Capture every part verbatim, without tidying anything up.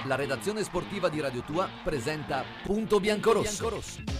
La redazione sportiva di Radio Tua presenta Punto Biancorosso.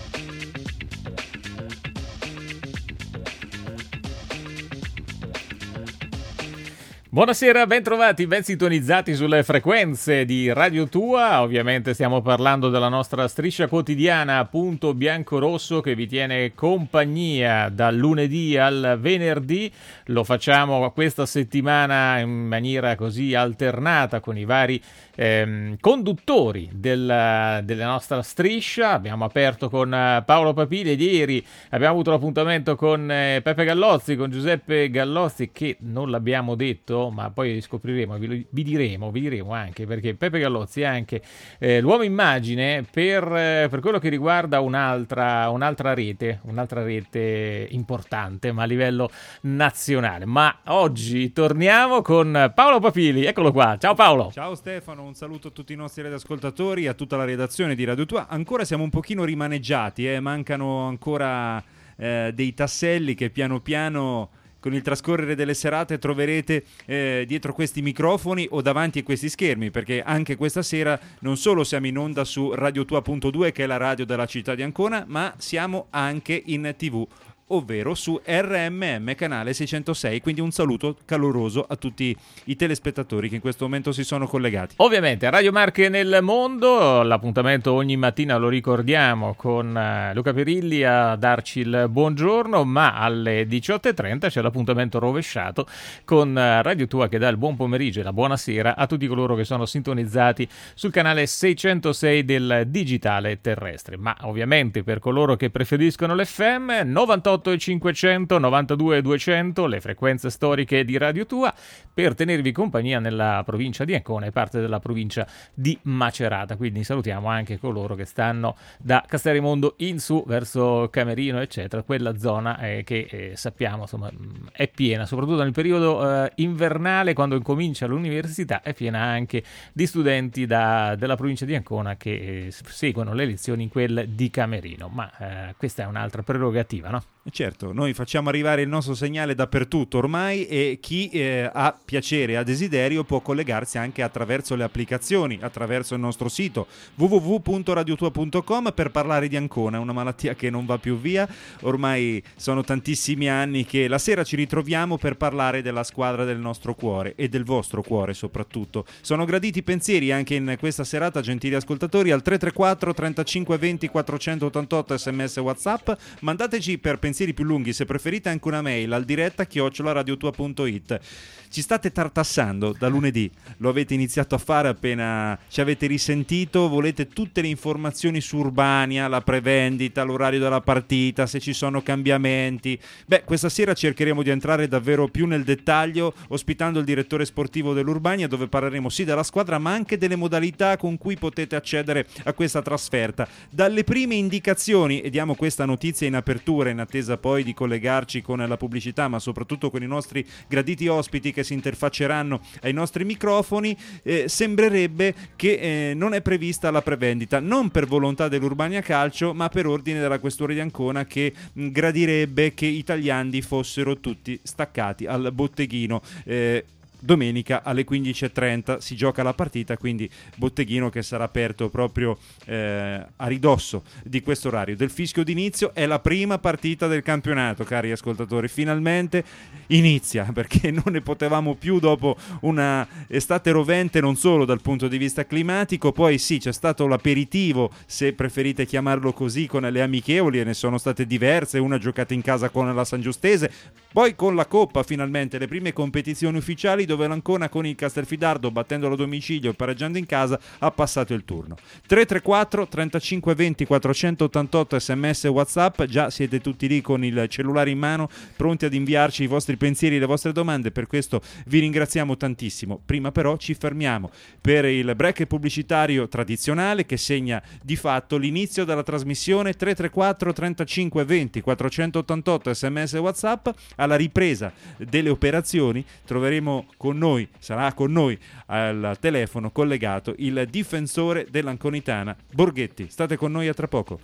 Buonasera, ben trovati, ben sintonizzati sulle frequenze di Radio Tua. Ovviamente stiamo parlando della nostra striscia quotidiana Punto Biancorosso che vi tiene compagnia dal lunedì al venerdì. Lo facciamo questa settimana in maniera così alternata con i vari ehm, conduttori del, della nostra striscia. Abbiamo aperto con Paolo Papili ed ieri abbiamo avuto l'appuntamento con eh, Peppe Gallozzi, con Giuseppe Gallozzi, che non l'abbiamo detto ma poi scopriremo, vi, vi diremo, vi diremo anche perché Peppe Gallozzi è anche eh, l'uomo immagine per, eh, per quello che riguarda un'altra, un'altra rete, un'altra rete importante ma a livello nazionale. Ma oggi torniamo con Paolo Papili, eccolo qua, ciao Paolo. Ciao Stefano, un saluto a tutti i nostri radioascoltatori, a tutta la redazione di Radio Tua. Ancora siamo un pochino rimaneggiati, eh? mancano ancora eh, dei tasselli che piano piano con il trascorrere delle serate troverete eh, dietro questi microfoni o davanti a questi schermi, perché anche questa sera non solo siamo in onda su Radio Tua punto due, che è la radio della città di Ancona, ma siamo anche in tivù, ovvero su R M M canale seicentosei, quindi un saluto caloroso a tutti i telespettatori che in questo momento si sono collegati. Ovviamente Radio Marche nel mondo, l'appuntamento ogni mattina lo ricordiamo con Luca Perilli a darci il buongiorno, ma alle diciotto e trenta c'è l'appuntamento rovesciato con Radio Tua che dà il buon pomeriggio e la buonasera a tutti coloro che sono sintonizzati sul canale seicentosei del digitale terrestre, ma ovviamente per coloro che preferiscono l'F M novantotto e cinquecento, novantadue e duecento, le frequenze storiche di Radio Tua, per tenervi compagnia nella provincia di Ancona e parte della provincia di Macerata. Quindi salutiamo anche coloro che stanno da Castellamonto in su verso Camerino eccetera, quella zona eh, che eh, sappiamo insomma è piena, soprattutto nel periodo eh, invernale, quando incomincia l'università, è piena anche di studenti da, della provincia di Ancona che eh, seguono le lezioni in quel di Camerino, ma eh, questa è un'altra prerogativa, no? Certo, noi facciamo arrivare il nostro segnale dappertutto ormai e chi eh, ha piacere, ha desiderio può collegarsi anche attraverso le applicazioni, attraverso il nostro sito w w w punto radio tua punto com per parlare di Ancona, una malattia che non va più via. Ormai sono tantissimi anni che la sera ci ritroviamo per parlare della squadra del nostro cuore e del vostro cuore soprattutto. Sono graditi pensieri anche in questa serata, gentili ascoltatori, al tre tre quattro trentacinque venti quattrocentottantotto sms WhatsApp. Mandateci per pensieri più lunghi, se preferite anche una mail al diretta chiocciola radiotua punto it. Ci state tartassando da lunedì, lo avete iniziato a fare appena ci avete risentito, volete tutte le informazioni su Urbania, la prevendita, l'orario della partita, se ci sono cambiamenti. Beh, questa sera cercheremo di entrare davvero più nel dettaglio ospitando il direttore sportivo dell'Urbania, dove parleremo sì della squadra ma anche delle modalità con cui potete accedere a questa trasferta. Dalle prime indicazioni, e diamo questa notizia in apertura in attesa poi di collegarci con la pubblicità ma soprattutto con i nostri graditi ospiti che si interfacceranno ai nostri microfoni, eh, sembrerebbe che eh, non è prevista la prevendita, non per volontà dell'Urbania Calcio ma per ordine della questura di Ancona, che mh, gradirebbe che i tagliandi fossero tutti staccati al botteghino. eh, Domenica alle quindici e trenta si gioca la partita, quindi botteghino che sarà aperto proprio eh, a ridosso di questo orario del fischio d'inizio. È la prima partita del campionato, cari ascoltatori, finalmente inizia, perché non ne potevamo più dopo una estate rovente, non solo dal punto di vista climatico. Poi sì, c'è stato l'aperitivo, se preferite chiamarlo così, con le amichevoli, e ne sono state diverse, una giocata in casa con la San Giustese, poi con la Coppa finalmente le prime competizioni ufficiali, dove l'Ancona con il Castelfidardo, battendolo a domicilio e pareggiando in casa, ha passato il turno. tre tre quattro trentacinque venti quattrocentottantotto sms WhatsApp, già siete tutti lì con il cellulare in mano pronti ad inviarci i vostri pensieri e le vostre domande, per questo vi ringraziamo tantissimo. Prima però ci fermiamo per il break pubblicitario tradizionale che segna di fatto l'inizio della trasmissione. Tre tre quattro trentacinque venti quattrocentottantotto sms WhatsApp. Alla ripresa delle operazioni troveremo con noi, sarà con noi al telefono collegato il difensore dell'Anconitana, Borghetti. State con noi a tra poco.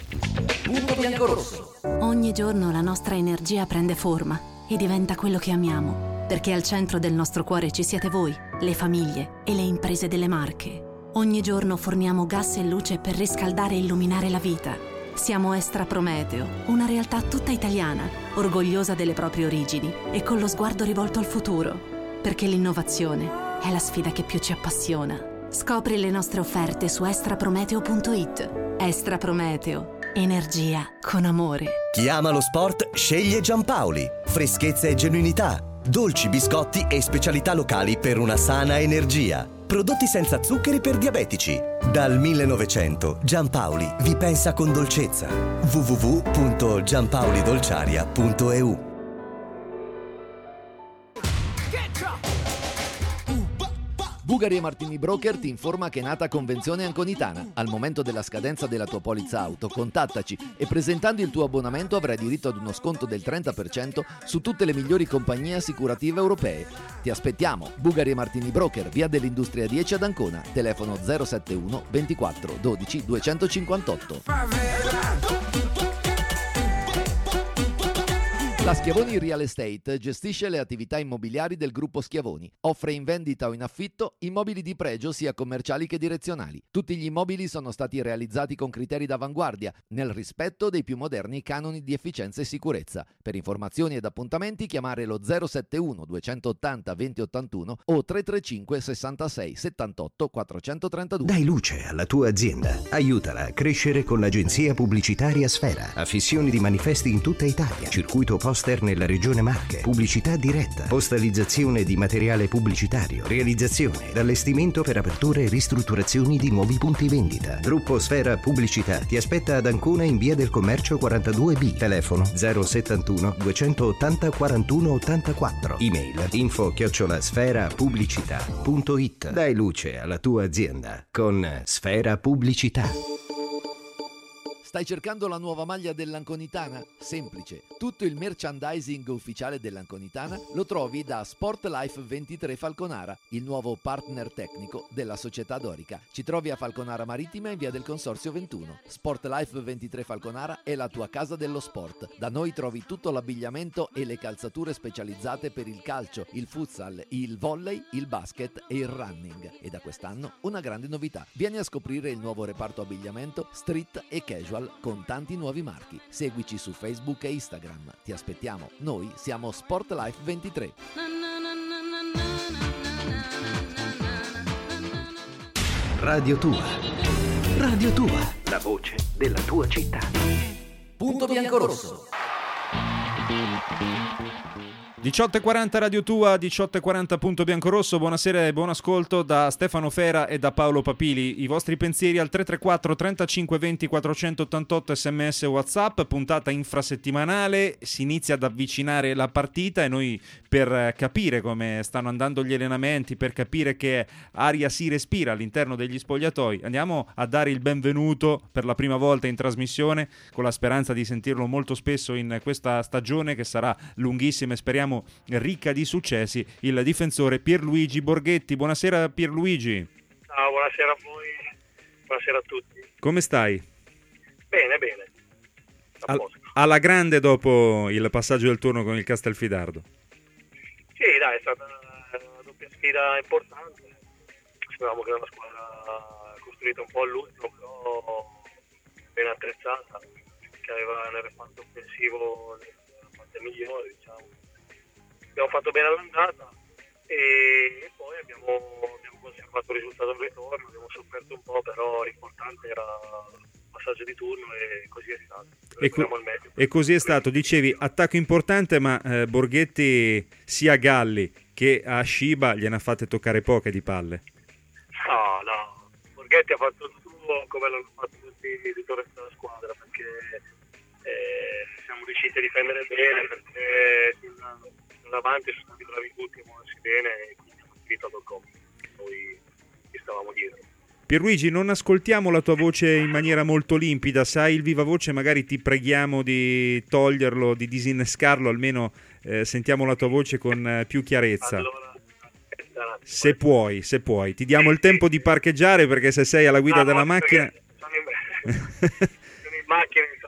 Punto Biancorosso. Ogni giorno la nostra energia prende forma e diventa quello che amiamo, perché al centro del nostro cuore ci siete voi, le famiglie e le imprese delle Marche. Ogni giorno forniamo gas e luce per riscaldare e illuminare la vita. Siamo Estra Prometeo, una realtà tutta italiana, orgogliosa delle proprie origini e con lo sguardo rivolto al futuro. Perché l'innovazione è la sfida che più ci appassiona. Scopri le nostre offerte su estraprometeo punto it. Estra Prometeo. Energia con amore. Chi ama lo sport sceglie Giampaoli. Freschezza e genuinità, dolci, biscotti e specialità locali per una sana energia. Prodotti senza zuccheri per diabetici. Dal millenovecento Giampaoli vi pensa con dolcezza. w w w punto giampaolidolciaria punto e u. Bugari e Martini Broker ti informa che è nata Convenzione Anconitana. Al momento della scadenza della tua polizza auto, contattaci e presentando il tuo abbonamento avrai diritto ad uno sconto del trenta per cento su tutte le migliori compagnie assicurative europee. Ti aspettiamo. Bugari e Martini Broker, via dell'Industria dieci ad Ancona, telefono zero sette uno ventiquattro dodici duecentocinquantotto. La Schiavoni Real Estate gestisce le attività immobiliari del gruppo Schiavoni. Offre in vendita o in affitto immobili di pregio sia commerciali che direzionali. Tutti gli immobili sono stati realizzati con criteri d'avanguardia, nel rispetto dei più moderni canoni di efficienza e sicurezza. Per informazioni ed appuntamenti chiamare lo zero sette uno duecentottanta venti ottantuno o tre tre cinque sessantasei settantotto quattrocentotrentadue. Dai luce alla tua azienda. Aiutala a crescere con l'agenzia pubblicitaria Sfera. Affissioni di manifesti in tutta Italia. Circuito poster nella regione Marche, pubblicità diretta, postalizzazione di materiale pubblicitario, realizzazione ed allestimento per aperture e ristrutturazioni di nuovi punti vendita. Gruppo Sfera Pubblicità ti aspetta ad Ancona in via del Commercio quarantadue B, telefono zero settantuno duecentottanta quarantuno ottantaquattro, email info chiocciola sfera pubblicità punto it. Dai luce alla tua azienda con Sfera Pubblicità. Stai cercando la nuova maglia dell'Anconitana? Semplice. Tutto il merchandising ufficiale dell'Anconitana lo trovi da Sportlife ventitré Falconara, il nuovo partner tecnico della società dorica. Ci trovi a Falconara Marittima in via del Consorzio ventuno. Sportlife ventitré Falconara è la tua casa dello sport. Da noi trovi tutto l'abbigliamento e le calzature specializzate per il calcio, il futsal, il volley, il basket e il running. E da quest'anno una grande novità. Vieni a scoprire il nuovo reparto abbigliamento street e casual con tanti nuovi marchi. Seguici su Facebook e Instagram. Ti aspettiamo. Noi siamo Sportlife ventitré. Radio Tua. Radio Tua. La voce della tua città. Punto bianco-rosso. diciotto e quaranta Radio Tua, diciotto e quaranta Punto Biancorosso. Buonasera e buon ascolto da Stefano Fera e da Paolo Papili. I vostri pensieri al tre tre quattro trentacinque venti quattrocentottantotto, sms e WhatsApp. Puntata infrasettimanale, si inizia ad avvicinare la partita e noi, per capire come stanno andando gli allenamenti, per capire che aria si respira all'interno degli spogliatoi, andiamo a dare il benvenuto per la prima volta in trasmissione, con la speranza di sentirlo molto spesso in questa stagione che sarà lunghissima e speriamo ricca di successi, il difensore Pierluigi Borghetti. Buonasera Pierluigi. Ciao, buonasera a voi, buonasera a tutti. Come stai? Bene, bene. A Al, posto. alla grande dopo il passaggio del turno con il Castelfidardo. Sì, dai, è stata una doppia sfida importante. Sapevamo che era una squadra costruita un po' all'ultimo, però ben attrezzata, che aveva nel reparto offensivo la parte migliore, diciamo. Abbiamo fatto bene all'andata e poi abbiamo, abbiamo conservato il risultato al ritorno, abbiamo sofferto un po', però l'importante era il passaggio di turno e così è stato. E, co- al meglio. e così è stato, dicevi attacco importante, ma eh, Borghetti sia a Galli che a Shiba gliene ha fatte toccare poche di palle. No, no, Borghetti ha fatto il suo come l'hanno fatto tutti il resto della squadra, perché eh, siamo riusciti a difendere bene, perché davanti sono stati bravi tutti a muoversi bene e quindi hanno sfruttato il compito. Noi ci stavamo dietro. Pierluigi, non ascoltiamo la tua voce in maniera molto limpida, sai il viva voce, magari ti preghiamo di toglierlo, di disinnescarlo, almeno eh, sentiamo la tua voce con eh, più chiarezza. Allora, se puoi, se puoi. Ti diamo il tempo di parcheggiare, perché se sei alla guida ah, della no, macchina... Sono in, sono in macchina, sono a fare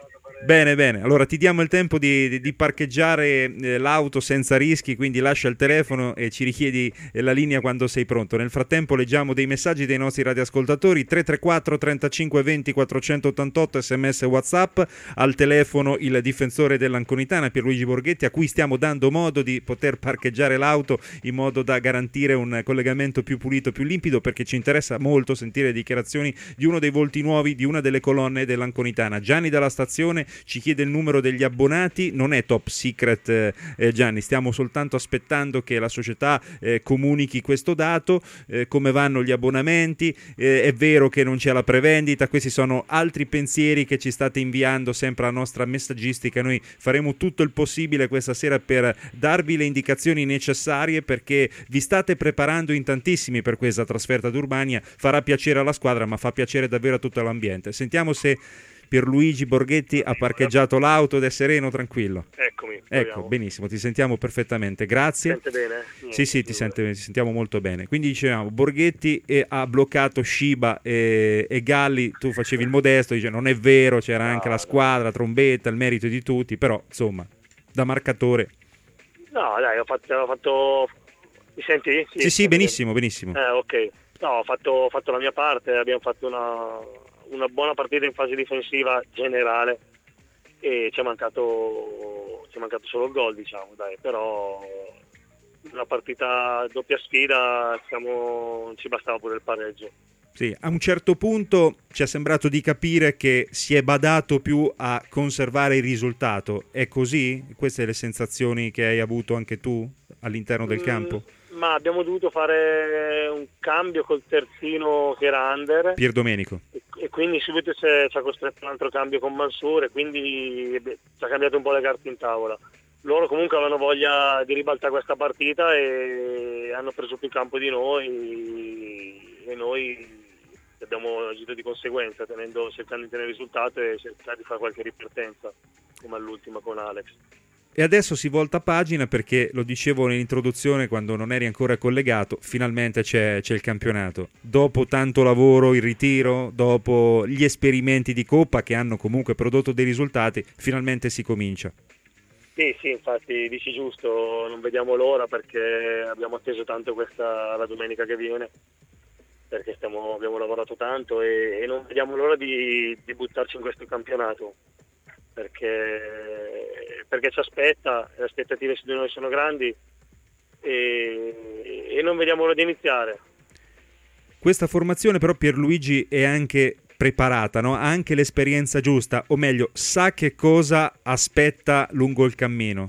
Bene, bene. Allora ti diamo il tempo di, di, di parcheggiare eh, l'auto senza rischi, quindi lascia il telefono e ci richiedi eh, la linea quando sei pronto. Nel frattempo leggiamo dei messaggi dei nostri radioascoltatori: tre tre quattro trentacinque venti quattrocentottantotto, sms WhatsApp, al telefono il difensore dell'Anconitana Pierluigi Borghetti, a cui stiamo dando modo di poter parcheggiare l'auto in modo da garantire un collegamento più pulito, più limpido, perché ci interessa molto sentire le dichiarazioni di uno dei volti nuovi di una delle colonne dell'Anconitana. Gianni dalla stazione ci chiede il numero degli abbonati. Non è top secret, eh, eh, Gianni, stiamo soltanto aspettando che la società eh, comunichi questo dato. Eh, come vanno gli abbonamenti? Eh, è vero che non c'è la prevendita? Questi sono altri pensieri che ci state inviando sempre alla nostra messaggistica. Noi faremo tutto il possibile questa sera per darvi le indicazioni necessarie, perché vi state preparando in tantissimi per questa trasferta ad Urbania. Farà piacere alla squadra, ma fa piacere davvero a tutto l'ambiente. Sentiamo se Pierluigi Borghetti ha parcheggiato l'auto ed è sereno, tranquillo. Eccomi. Ecco, benissimo, ti sentiamo perfettamente, grazie. Sente bene? Sì, sì, ti, sente, ti sentiamo molto bene. Quindi dicevamo, Borghetti e, ha bloccato Shiba e, e Galli, tu facevi il modesto, dice non è vero, c'era anche la squadra, Trombetta, il merito di tutti, però insomma, da marcatore. No, dai, ho fatto... Ho fatto... Mi senti? Sì, sì, sì, benissimo, benissimo. Eh, ok. No, ho fatto, ho fatto la mia parte, abbiamo fatto una, una buona partita in fase difensiva generale e ci è mancato, ci è mancato solo il gol, diciamo, dai, però una partita doppia sfida, siamo, ci bastava pure il pareggio. Sì, a un certo punto ci è sembrato di capire che si è badato più a conservare il risultato. È così? Queste le sensazioni che hai avuto anche tu all'interno del mm, campo? Ma abbiamo dovuto fare un cambio col terzino che era under. Pier Domenico. E, e quindi subito ci ha costretto un altro cambio con Mansour e quindi beh, ci ha cambiato un po' le carte in tavola. Loro comunque avevano voglia di ribaltare questa partita e hanno preso più campo di noi e noi abbiamo agito di conseguenza, tenendo, cercando di tenere il risultato e cercare di fare qualche ripartenza come all'ultima con Alex. E adesso si volta pagina, perché lo dicevo nell'introduzione quando non eri ancora collegato, finalmente c'è, c'è il campionato. Dopo tanto lavoro, il ritiro, dopo gli esperimenti di Coppa che hanno comunque prodotto dei risultati, finalmente si comincia. Sì, sì, infatti dici giusto, non vediamo l'ora perché abbiamo atteso tanto questa la domenica che viene, perché stiamo, abbiamo lavorato tanto e, e non vediamo l'ora di, di buttarci in questo campionato. Perché, perché ci aspetta, le aspettative su di noi sono grandi e, e non vediamo l'ora di iniziare. Questa formazione però Pierluigi è anche preparata, no? Ha anche l'esperienza giusta, o meglio, sa che cosa aspetta lungo il cammino.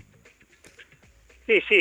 Sì, sì,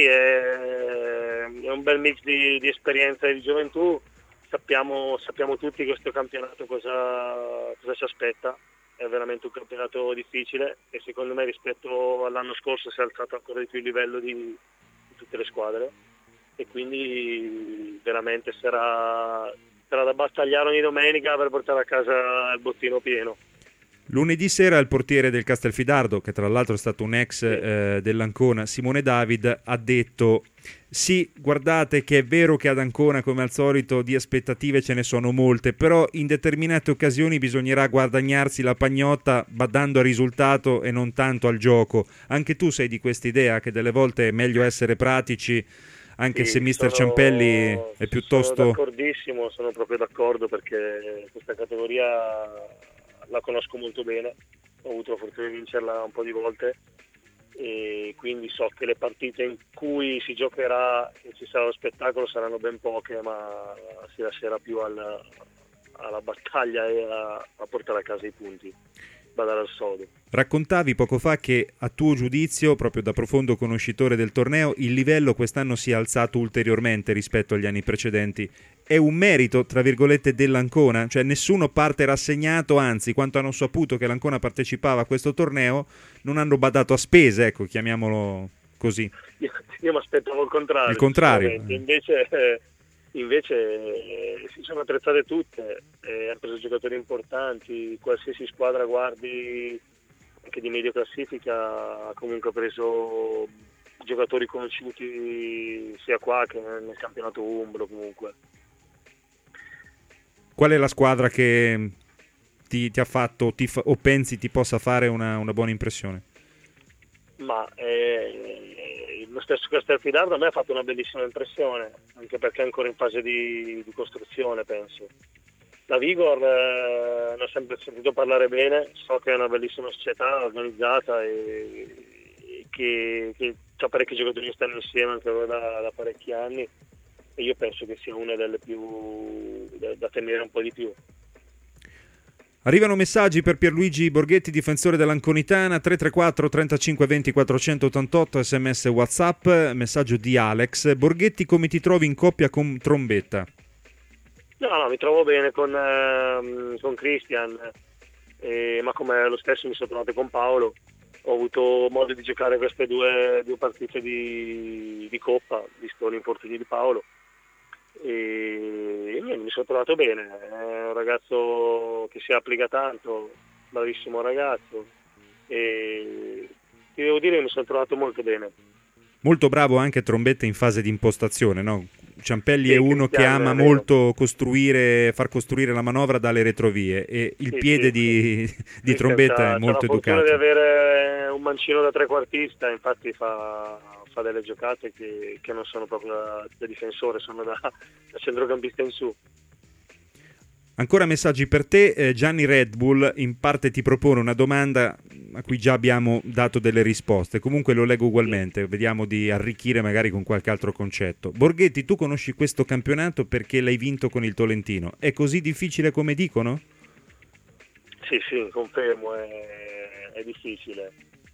è, è un bel mix di, di esperienza e di gioventù. Sappiamo, sappiamo tutti questo campionato cosa, cosa ci aspetta. È veramente un campionato difficile e secondo me rispetto all'anno scorso si è alzato ancora di più il livello di, di tutte le squadre e quindi veramente sarà, sarà da battagliare ogni domenica per portare a casa il bottino pieno. Lunedì sera il portiere del Castelfidardo, che tra l'altro è stato un ex eh, dell'Ancona, Simone David, ha detto: sì, guardate che è vero che ad Ancona, come al solito, di aspettative ce ne sono molte, però in determinate occasioni bisognerà guadagnarsi la pagnotta badando al risultato e non tanto al gioco. Anche tu sei di questa idea che delle volte è meglio essere pratici, anche sì, se mister sono, Ciampelli è piuttosto... Sono d'accordissimo, sono proprio d'accordo perché questa categoria la conosco molto bene, ho avuto la fortuna di vincerla un po' di volte e quindi so che le partite in cui si giocherà e ci sarà lo spettacolo saranno ben poche, ma si lascerà più al, alla battaglia e a, a portare a casa i punti, badare al sodo. Raccontavi poco fa che a tuo giudizio, proprio da profondo conoscitore del torneo, il livello quest'anno si è alzato ulteriormente rispetto agli anni precedenti. È un merito, tra virgolette, dell'Ancona? Cioè nessuno parte rassegnato, anzi, quanto hanno saputo che l'Ancona partecipava a questo torneo, non hanno badato a spese, ecco, chiamiamolo così. Io, io mi aspettavo il contrario. Il contrario. Invece, eh, invece eh, si sono attrezzate tutte, eh, hanno preso giocatori importanti, qualsiasi squadra guardi, anche di medio classifica, ha comunque preso giocatori conosciuti sia qua che nel campionato umbro comunque. Qual è la squadra che ti, ti ha fatto ti fa, o pensi ti possa fare una, una buona impressione? Ma eh, lo stesso Castelfidardo a me ha fatto una bellissima impressione, anche perché è ancora in fase di, di costruzione, penso. La Vigor eh, ne ho sempre sentito parlare bene, so che è una bellissima società organizzata e, e che, che ha parecchi giocatori che stanno insieme anche da, da parecchi anni, e io penso che sia una delle più da, da tenere un po' di più. Arrivano messaggi per Pierluigi Borghetti, difensore dell'Anconitana, tre tre quattro trentacinque venti quattrocentottantotto, sms WhatsApp, messaggio di Alex. Borghetti, come ti trovi in coppia con Trombetta? No, no, mi trovo bene con, eh, con Christian, eh, ma come lo stesso mi sono trovato con Paolo. Ho avuto modo di giocare queste due, due partite di, di Coppa, visto l'infortunio di Paolo. E, e niente, mi sono trovato bene, è un ragazzo che si applica tanto, bravissimo ragazzo, e ti devo dire che mi sono trovato molto bene. Molto bravo anche Trombetta in fase di impostazione, no? Ciampelli sì, è uno che ama è molto costruire, far costruire la manovra dalle retrovie, e il sì, piede sì, di, sì. di sì, Trombetta è molto educato. C'è la fortuna di avere un mancino da trequartista, infatti fa, fa delle giocate che, che non sono proprio da, da difensore, sono da, da centrocampista in su. Ancora messaggi per te, eh, Gianni Red Bull in parte ti propone una domanda a cui già abbiamo dato delle risposte, comunque lo leggo ugualmente, sì. Vediamo di arricchire magari con qualche altro concetto. Borghetti, tu conosci questo campionato perché l'hai vinto con il Tolentino, è così difficile come dicono? Sì, sì, confermo, è, è difficile,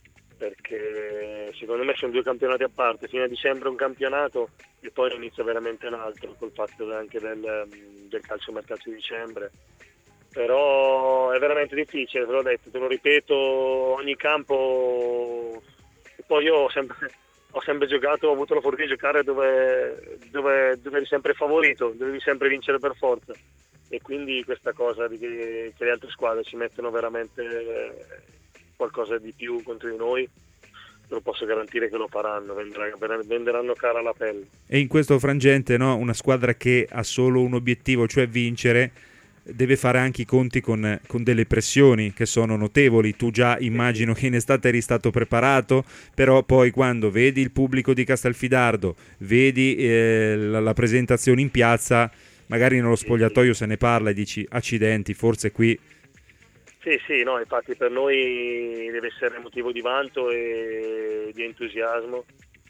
perché secondo me sono due campionati a parte, fino a dicembre un campionato e poi inizia veramente un altro, col fatto anche del, del calciomercato di dicembre. Però è veramente difficile, te l'ho detto, te lo ripeto, ogni campo, e poi io ho sempre, ho sempre giocato, ho avuto la fortuna di giocare dove, dove, dove eri sempre favorito, dovevi sempre vincere per forza, e quindi questa cosa di che, che le altre squadre ci mettono veramente qualcosa di più contro di noi, te lo posso garantire che lo faranno, venderanno, venderanno cara la pelle. E in questo frangente, no, una squadra che ha solo un obiettivo, cioè vincere, deve fare anche i conti con, con delle pressioni che sono notevoli. Tu già immagino che in estate eri stato preparato, però poi quando vedi il pubblico di Castelfidardo, vedi eh, la, la presentazione in piazza, magari nello spogliatoio se ne parla e dici accidenti, forse qui... Sì, sì, no, infatti per noi deve essere motivo di vanto e di entusiasmo,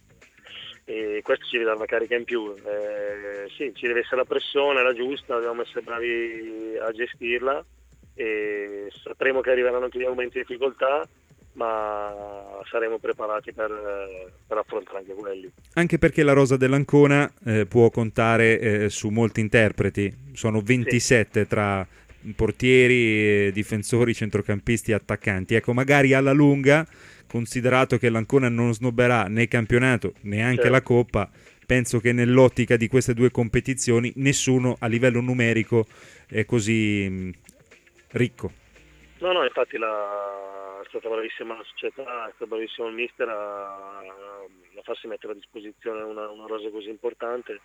e questo ci deve dare una carica in più. Eh, sì, ci deve essere la pressione, la giusta, dobbiamo essere bravi a gestirla, e sapremo che arriveranno anche dei momenti di difficoltà, ma saremo preparati per, per affrontare anche quelli. Anche perché la rosa dell'Ancona eh, può contare eh, su molti interpreti, sono ventisette sì. Tra portieri, difensori, centrocampisti e attaccanti. Ecco, magari alla lunga, considerato che l'Ancona non snobberà né campionato neanche certo. La Coppa, penso che nell'ottica di queste due competizioni nessuno a livello numerico è così mh, ricco. No, no, infatti la, è stata bravissima la società, è stato bravissimo il mister a, a farsi mettere a disposizione una, una rosa così importante,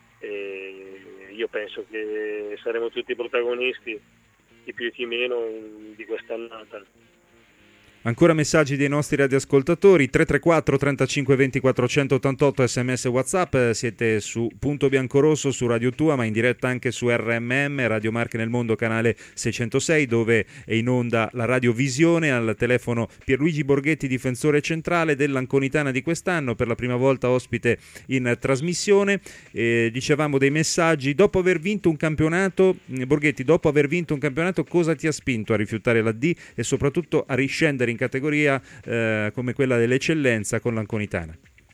e io penso che saremo tutti protagonisti, chi più e chi meno, di quest'annata. Ancora messaggi dei nostri radioascoltatori, tre tre quattro trentacinque venti quattrocentottantotto, sms WhatsApp, siete su Punto Biancorosso su Radio Tua, ma in diretta anche su R M M, Radio Marche nel Mondo, canale seicentosei, dove è in onda la radiovisione. Al telefono Pierluigi Borghetti, difensore centrale dell'Anconitana di quest'anno, per la prima volta ospite in trasmissione. Eh, dicevamo dei messaggi, dopo aver vinto un campionato, Borghetti, dopo aver vinto un campionato, cosa ti ha spinto a rifiutare la D e soprattutto a riscendere in in categoria eh, come quella dell'eccellenza con l'Anconitana?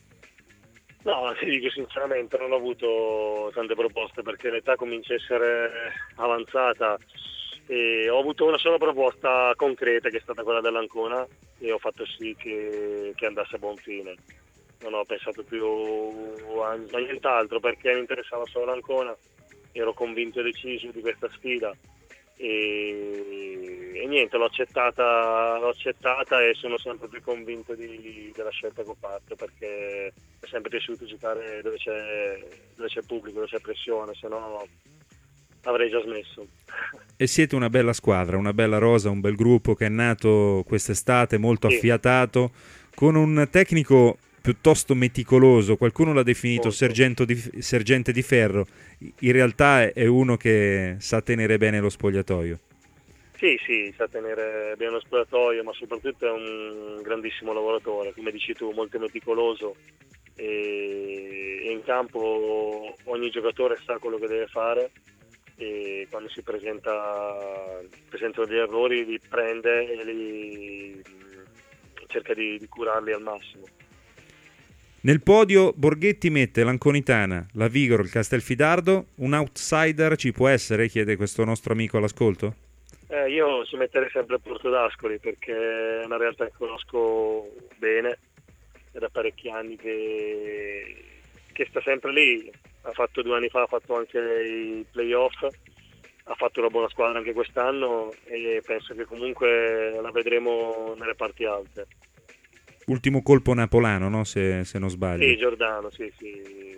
No, ti dico sinceramente, non ho avuto tante proposte perché l'età comincia a essere avanzata, e ho avuto una sola proposta concreta, che è stata quella dell'Ancona, e ho fatto sì che, che andasse a buon fine. Non ho pensato più a, a nient'altro, perché mi interessava solo l'Ancona, ero convinto e deciso di questa sfida. E, e niente, l'ho accettata, l'ho accettata e sono sempre più convinto di, della scelta che ho fatto, perché è sempre piaciuto giocare dove c'è, dove c'è pubblico, dove c'è pressione, se no avrei già smesso. E siete una bella squadra, una bella rosa, un bel gruppo che è nato quest'estate, molto Sì. affiatato, con un tecnico piuttosto meticoloso. Qualcuno l'ha definito Molto. sergento di, sergente di ferro. In realtà è uno che sa tenere bene lo spogliatoio. Sì, sì, sa tenere bene lo spogliatoio, ma soprattutto è un grandissimo lavoratore, come dici tu, molto meticoloso, e, e in campo ogni giocatore sa quello che deve fare, e quando si presenta presentano degli errori li prende e li cerca di, di curarli al massimo. Nel podio Borghetti mette l'Anconitana, la Vigoro, il Castelfidardo. Un outsider ci può essere? Chiede questo nostro amico all'ascolto. Eh, io ci metterei sempre Porto d'Ascoli, perché è una realtà che conosco bene, è da parecchi anni che, che sta sempre lì. Ha fatto due anni fa, ha fatto anche i playoff, ha fatto una buona squadra anche quest'anno, e penso che comunque la vedremo nelle parti alte. Ultimo colpo napolano, no? Se, se non sbaglio. Sì, Giordano, sì, sì. Eh,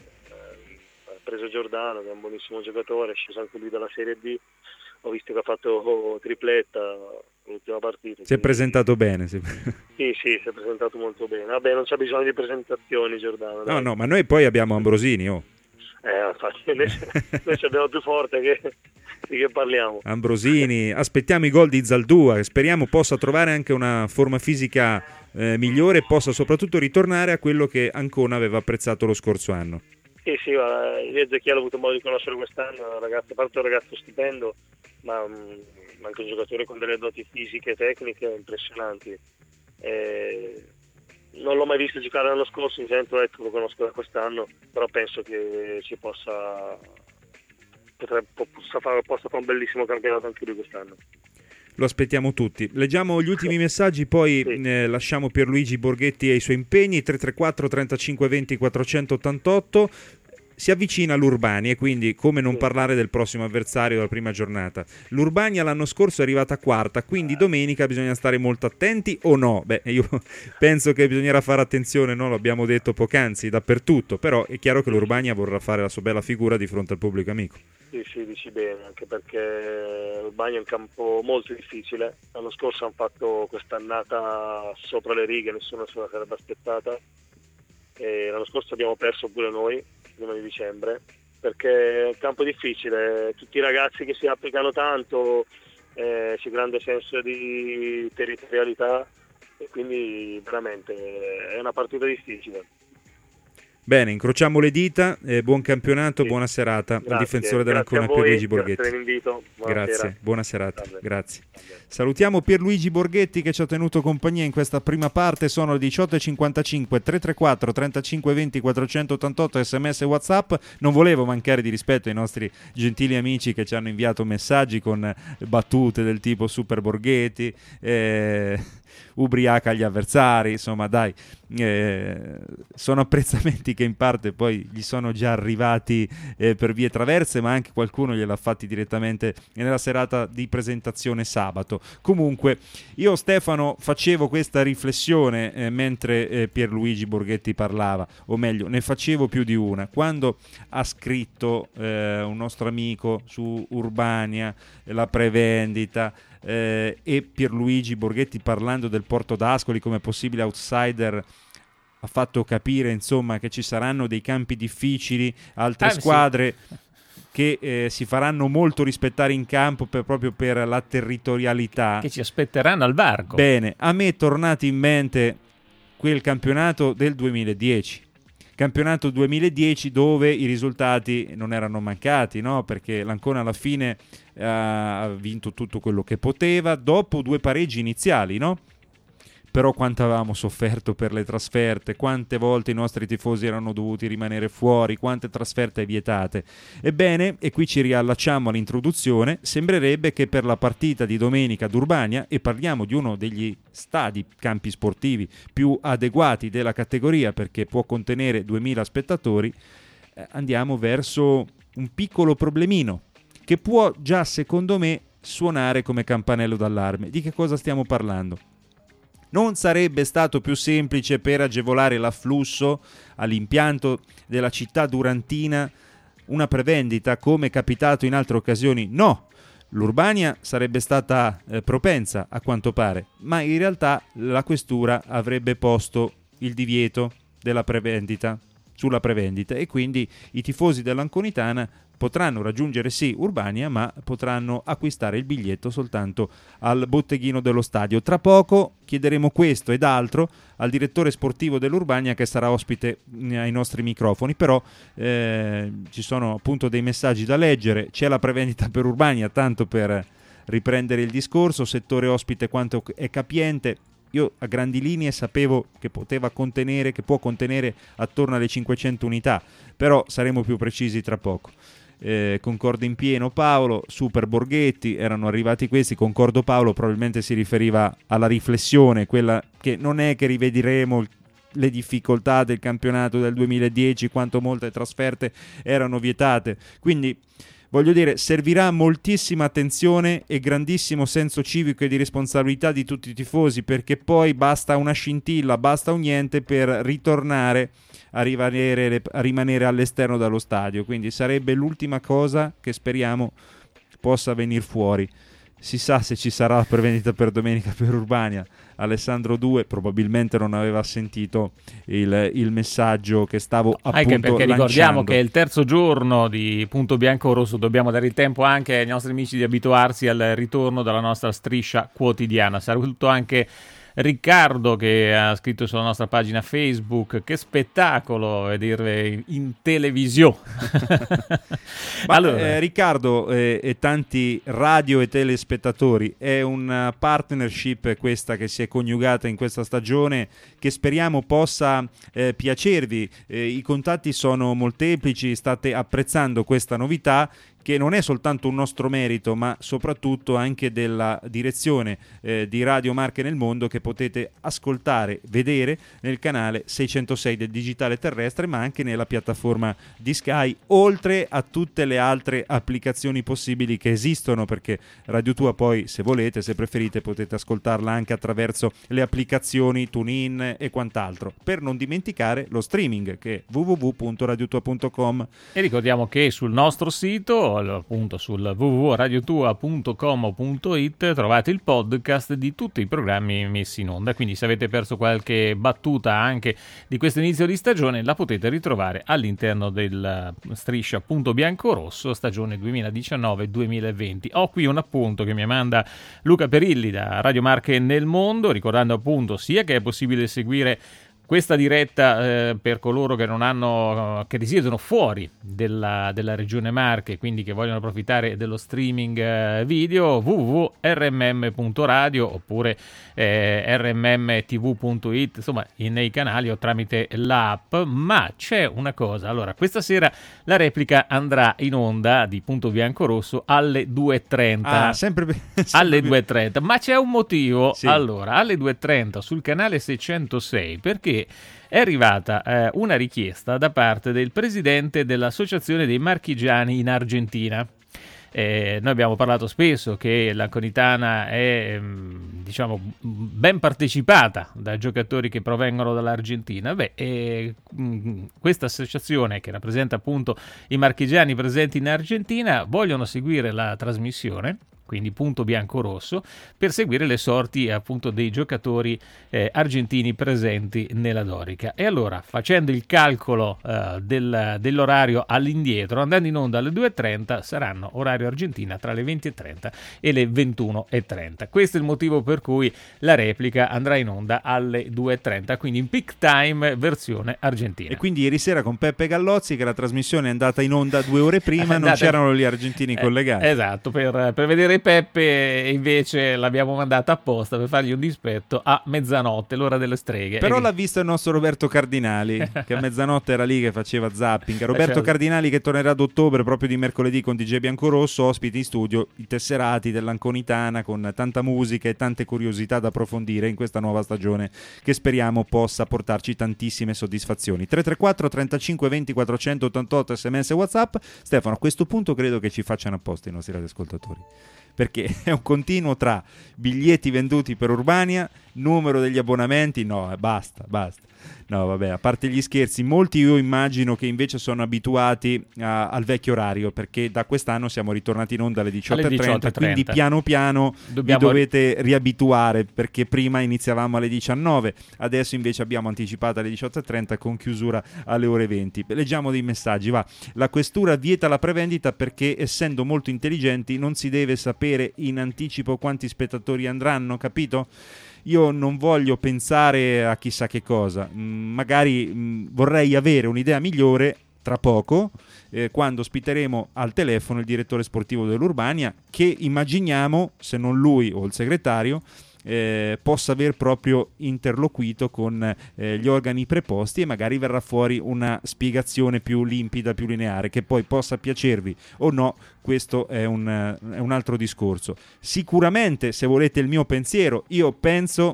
ha preso Giordano, che è un buonissimo giocatore, è sceso anche lui dalla Serie D. Ho visto che ha fatto oh, tripletta l'ultima partita. Si è quindi... presentato bene. Si... Sì, sì, si è presentato molto bene. Vabbè, non c'è bisogno di presentazioni, Giordano. Dai. No, no, ma noi poi abbiamo Ambrosini, oh. Eh, infatti, noi, noi ci abbiamo più forte che, di che parliamo. Ambrosini, aspettiamo i gol di Zaldua, che speriamo possa trovare anche una forma fisica eh, migliore e possa soprattutto ritornare a quello che Ancona aveva apprezzato lo scorso anno. Sì, sì, guarda, io e Ezechiele ho avuto modo di conoscere quest'anno, ragazzo, a parte un ragazzo stupendo, ma mh, anche un giocatore con delle doti fisiche e tecniche impressionanti. Eh, non l'ho mai visto giocare l'anno scorso, in centro, ecco, lo conosco da quest'anno, però penso che ci possa, potrebbe, possa, fare, possa fare un bellissimo campionato anche lui quest'anno. Lo aspettiamo tutti. Leggiamo gli ultimi messaggi, poi Sì. eh, lasciamo Pierluigi Borghetti e i suoi impegni. Tre tre quattro trentacinque venti quattrocentottantotto. Si avvicina l'Urbania e quindi come non Sì. parlare del prossimo avversario della prima giornata. L'Urbania l'anno scorso è arrivata quarta, quindi domenica bisogna stare molto attenti o no? Beh, io penso che bisognerà fare attenzione, no? L'abbiamo detto poc'anzi, dappertutto, però è chiaro che l'Urbania vorrà fare la sua bella figura di fronte al pubblico amico. Sì, sì, dici bene, anche perché Urbania è un campo molto difficile. L'anno scorso hanno fatto quest'annata sopra le righe, nessuno se la sarebbe aspettata. E l'anno scorso abbiamo perso pure noi, prima di dicembre, perché è un campo difficile, tutti i ragazzi che si applicano tanto, eh, c'è grande senso di territorialità, e quindi veramente è una partita difficile. Bene, incrociamo le dita, eh, buon campionato, Sì. buona serata al Grazie. difensore Grazie dell'Ancona a voi, Pierluigi grazie Borghetti. dell'invito. Buonasera. Grazie, buona serata, Salve. grazie. Salve. Salutiamo Pierluigi Borghetti che ci ha tenuto compagnia in questa prima parte, sono le diciotto e cinquantacinque, tre tre quattro trentacinque venti quattrocentottantotto, sms e WhatsApp. Non volevo mancare di rispetto ai nostri gentili amici che ci hanno inviato messaggi con battute del tipo Super Borghetti, eh, ubriaca agli avversari, insomma dai, eh, sono apprezzamenti che in parte poi gli sono già arrivati eh, per vie traverse, ma anche qualcuno gliel'ha fatti direttamente nella serata di presentazione sabato. Comunque io, Stefano, facevo questa riflessione eh, mentre eh, Pierluigi Borghetti parlava, o meglio ne facevo più di una, quando ha scritto eh, un nostro amico su Urbania, la prevendita, eh, e Pierluigi Borghetti parlando del Porto d'Ascoli come possibile outsider ha fatto capire insomma che ci saranno dei campi difficili, altre Ah, squadre sì. che eh, si faranno molto rispettare in campo per, proprio per la territorialità che ci aspetteranno al varco. Bene, a me è tornato in mente quel campionato del duemiladieci, campionato duemiladieci dove i risultati non erano mancati, no? Perché l'Ancona alla fine eh, ha vinto tutto quello che poteva dopo due pareggi iniziali, no? Però quanto avevamo sofferto per le trasferte, quante volte i nostri tifosi erano dovuti rimanere fuori, quante trasferte vietate. Ebbene, e qui ci riallacciamo all'introduzione, sembrerebbe che per la partita di domenica d'Urbania, e parliamo di uno degli stadi, campi sportivi più adeguati della categoria perché può contenere duemila spettatori, eh, andiamo verso un piccolo problemino che può già, secondo me, suonare come campanello d'allarme. Di che cosa stiamo parlando? Non sarebbe stato più semplice, per agevolare l'afflusso all'impianto della città durantina, una prevendita come è capitato in altre occasioni? No. L'Urbania sarebbe stata eh, propensa a quanto pare, ma in realtà la questura avrebbe posto il divieto della prevendita sulla prevendita e quindi i tifosi dell'Anconitana potranno raggiungere sì Urbania, ma potranno acquistare il biglietto soltanto al botteghino dello stadio. Tra poco chiederemo questo ed altro al direttore sportivo dell'Urbania, che sarà ospite ai nostri microfoni, però eh, ci sono appunto dei messaggi da leggere. C'è la prevendita per Urbania, tanto per riprendere il discorso, settore ospite quanto è capiente. Io a grandi linee sapevo che poteva contenere, che può contenere attorno alle cinquecento unità, però saremo più precisi tra poco. Eh, concordo in pieno Paolo, Super Borghetti, erano arrivati questi, concordo Paolo, probabilmente si riferiva alla riflessione, quella che non è che rivedremo le difficoltà del campionato del duemiladieci, quanto molte trasferte erano vietate, quindi voglio dire, servirà moltissima attenzione e grandissimo senso civico e di responsabilità di tutti i tifosi, perché poi basta una scintilla, basta un niente per ritornare a rimanere, a rimanere all'esterno dallo stadio, quindi sarebbe l'ultima cosa che speriamo possa venire fuori. Si sa se ci sarà la prevendita per domenica per Urbania. Alessandro due probabilmente non aveva sentito il, il messaggio che stavo appunto anche perché lanciando. Ricordiamo che è il terzo giorno di Punto Bianco Rosso, dobbiamo dare il tempo anche ai nostri amici di abituarsi al ritorno della nostra striscia quotidiana. Saluto anche Riccardo che ha scritto sulla nostra pagina Facebook: che spettacolo vedervi in televisione. Ma, allora. eh, Riccardo eh, e tanti radio e telespettatori, è una partnership questa che si è coniugata in questa stagione, che speriamo possa eh, piacervi. Eh, i contatti sono molteplici, state apprezzando questa novità che non è soltanto un nostro merito, ma soprattutto anche della direzione eh, di Radio Marche nel Mondo, che potete ascoltare, vedere nel canale seicentosei del digitale terrestre, ma anche nella piattaforma di Sky, oltre a tutte le altre applicazioni possibili che esistono, perché Radio Tua poi, se volete, se preferite, potete ascoltarla anche attraverso le applicazioni TuneIn e quant'altro, per non dimenticare lo streaming, che è w w w punto radio tua punto com. E ricordiamo che sul nostro sito, appunto sul w w w punto radio tua punto com punto i t, trovate il podcast di tutti i programmi messi in onda, quindi se avete perso qualche battuta anche di questo inizio di stagione la potete ritrovare all'interno del striscia Punto Bianco Rosso stagione duemiladiciannove duemilaventi. Ho qui un appunto che mi manda Luca Perilli da Radio Marche nel Mondo, ricordando appunto sia che è possibile seguire questa diretta eh, per coloro che non hanno, che risiedono fuori della, della regione Marche, quindi che vogliono approfittare dello streaming eh, video, w w w punto r m m punto radio oppure eh, r m m t v punto i t, insomma nei canali o tramite l'app. Ma c'è una cosa, allora questa sera la replica andrà in onda di Punto Bianco Rosso alle due e trenta. Ah, sempre, be- sempre alle due e trenta, ma c'è un motivo. Sì. Allora, alle due e trenta sul canale seicentosei, perché è arrivata eh, una richiesta da parte del presidente dell'Associazione dei Marchigiani in Argentina. Eh, noi abbiamo parlato spesso che l'Anconitana è diciamo ben partecipata da giocatori che provengono dall'Argentina. Beh, eh, questa associazione che rappresenta appunto i marchigiani presenti in Argentina vogliono seguire la trasmissione, quindi Punto Bianco Rosso, per seguire le sorti appunto dei giocatori eh, argentini presenti nella Dorica. E allora, facendo il calcolo eh, del, dell'orario all'indietro, andando in onda alle due e trenta, saranno orario Argentina tra le venti e trenta e le ventuno e trenta. Questo è il motivo per cui la replica andrà in onda alle due e trenta, quindi in peak time versione argentina. E quindi ieri sera con Peppe Gallozzi, che la trasmissione è andata in onda due ore prima, non Andate... c'erano gli argentini eh, collegati. Esatto, per, per vedere Peppe invece l'abbiamo mandata apposta per fargli un dispetto a mezzanotte, l'ora delle streghe. Però e... l'ha visto il nostro Roberto Cardinali, che a mezzanotte era lì che faceva zapping. Roberto Faceva... Cardinali che tornerà ad ottobre, proprio di mercoledì, con D J Biancorosso, ospiti in studio, i tesserati dell'Anconitana, con tanta musica e tante curiosità da approfondire in questa nuova stagione, che speriamo possa portarci tantissime soddisfazioni. tre tre quattro trentacinque venti quattrocentottantotto sms e WhatsApp. Stefano, a questo punto credo che ci facciano apposta i nostri radioascoltatori. perché è un continuo tra biglietti venduti per Urbania, numero degli abbonamenti, no, basta, basta. No, vabbè, a parte gli scherzi, molti io immagino che invece sono abituati a, al vecchio orario, perché da quest'anno siamo ritornati in onda alle diciotto e trenta, quindi piano piano Dobbiamo... vi dovete riabituare, perché prima iniziavamo alle diciannove, adesso invece abbiamo anticipato alle diciotto e trenta con chiusura alle ore venti. Leggiamo dei messaggi, va. La questura vieta la prevendita perché, essendo molto intelligenti, non si deve sapere in anticipo quanti spettatori andranno, capito? Io non voglio pensare a chissà che cosa, mm, magari mm, vorrei avere un'idea migliore tra poco, eh, quando ospiteremo al telefono il direttore sportivo dell'Urbania, che immaginiamo, se non lui o il segretario, eh, possa aver proprio interloquito con eh, gli organi preposti, e magari verrà fuori una spiegazione più limpida, più lineare, che poi possa piacervi o no. Questo è un, è un altro discorso. Sicuramente, se volete il mio pensiero, io penso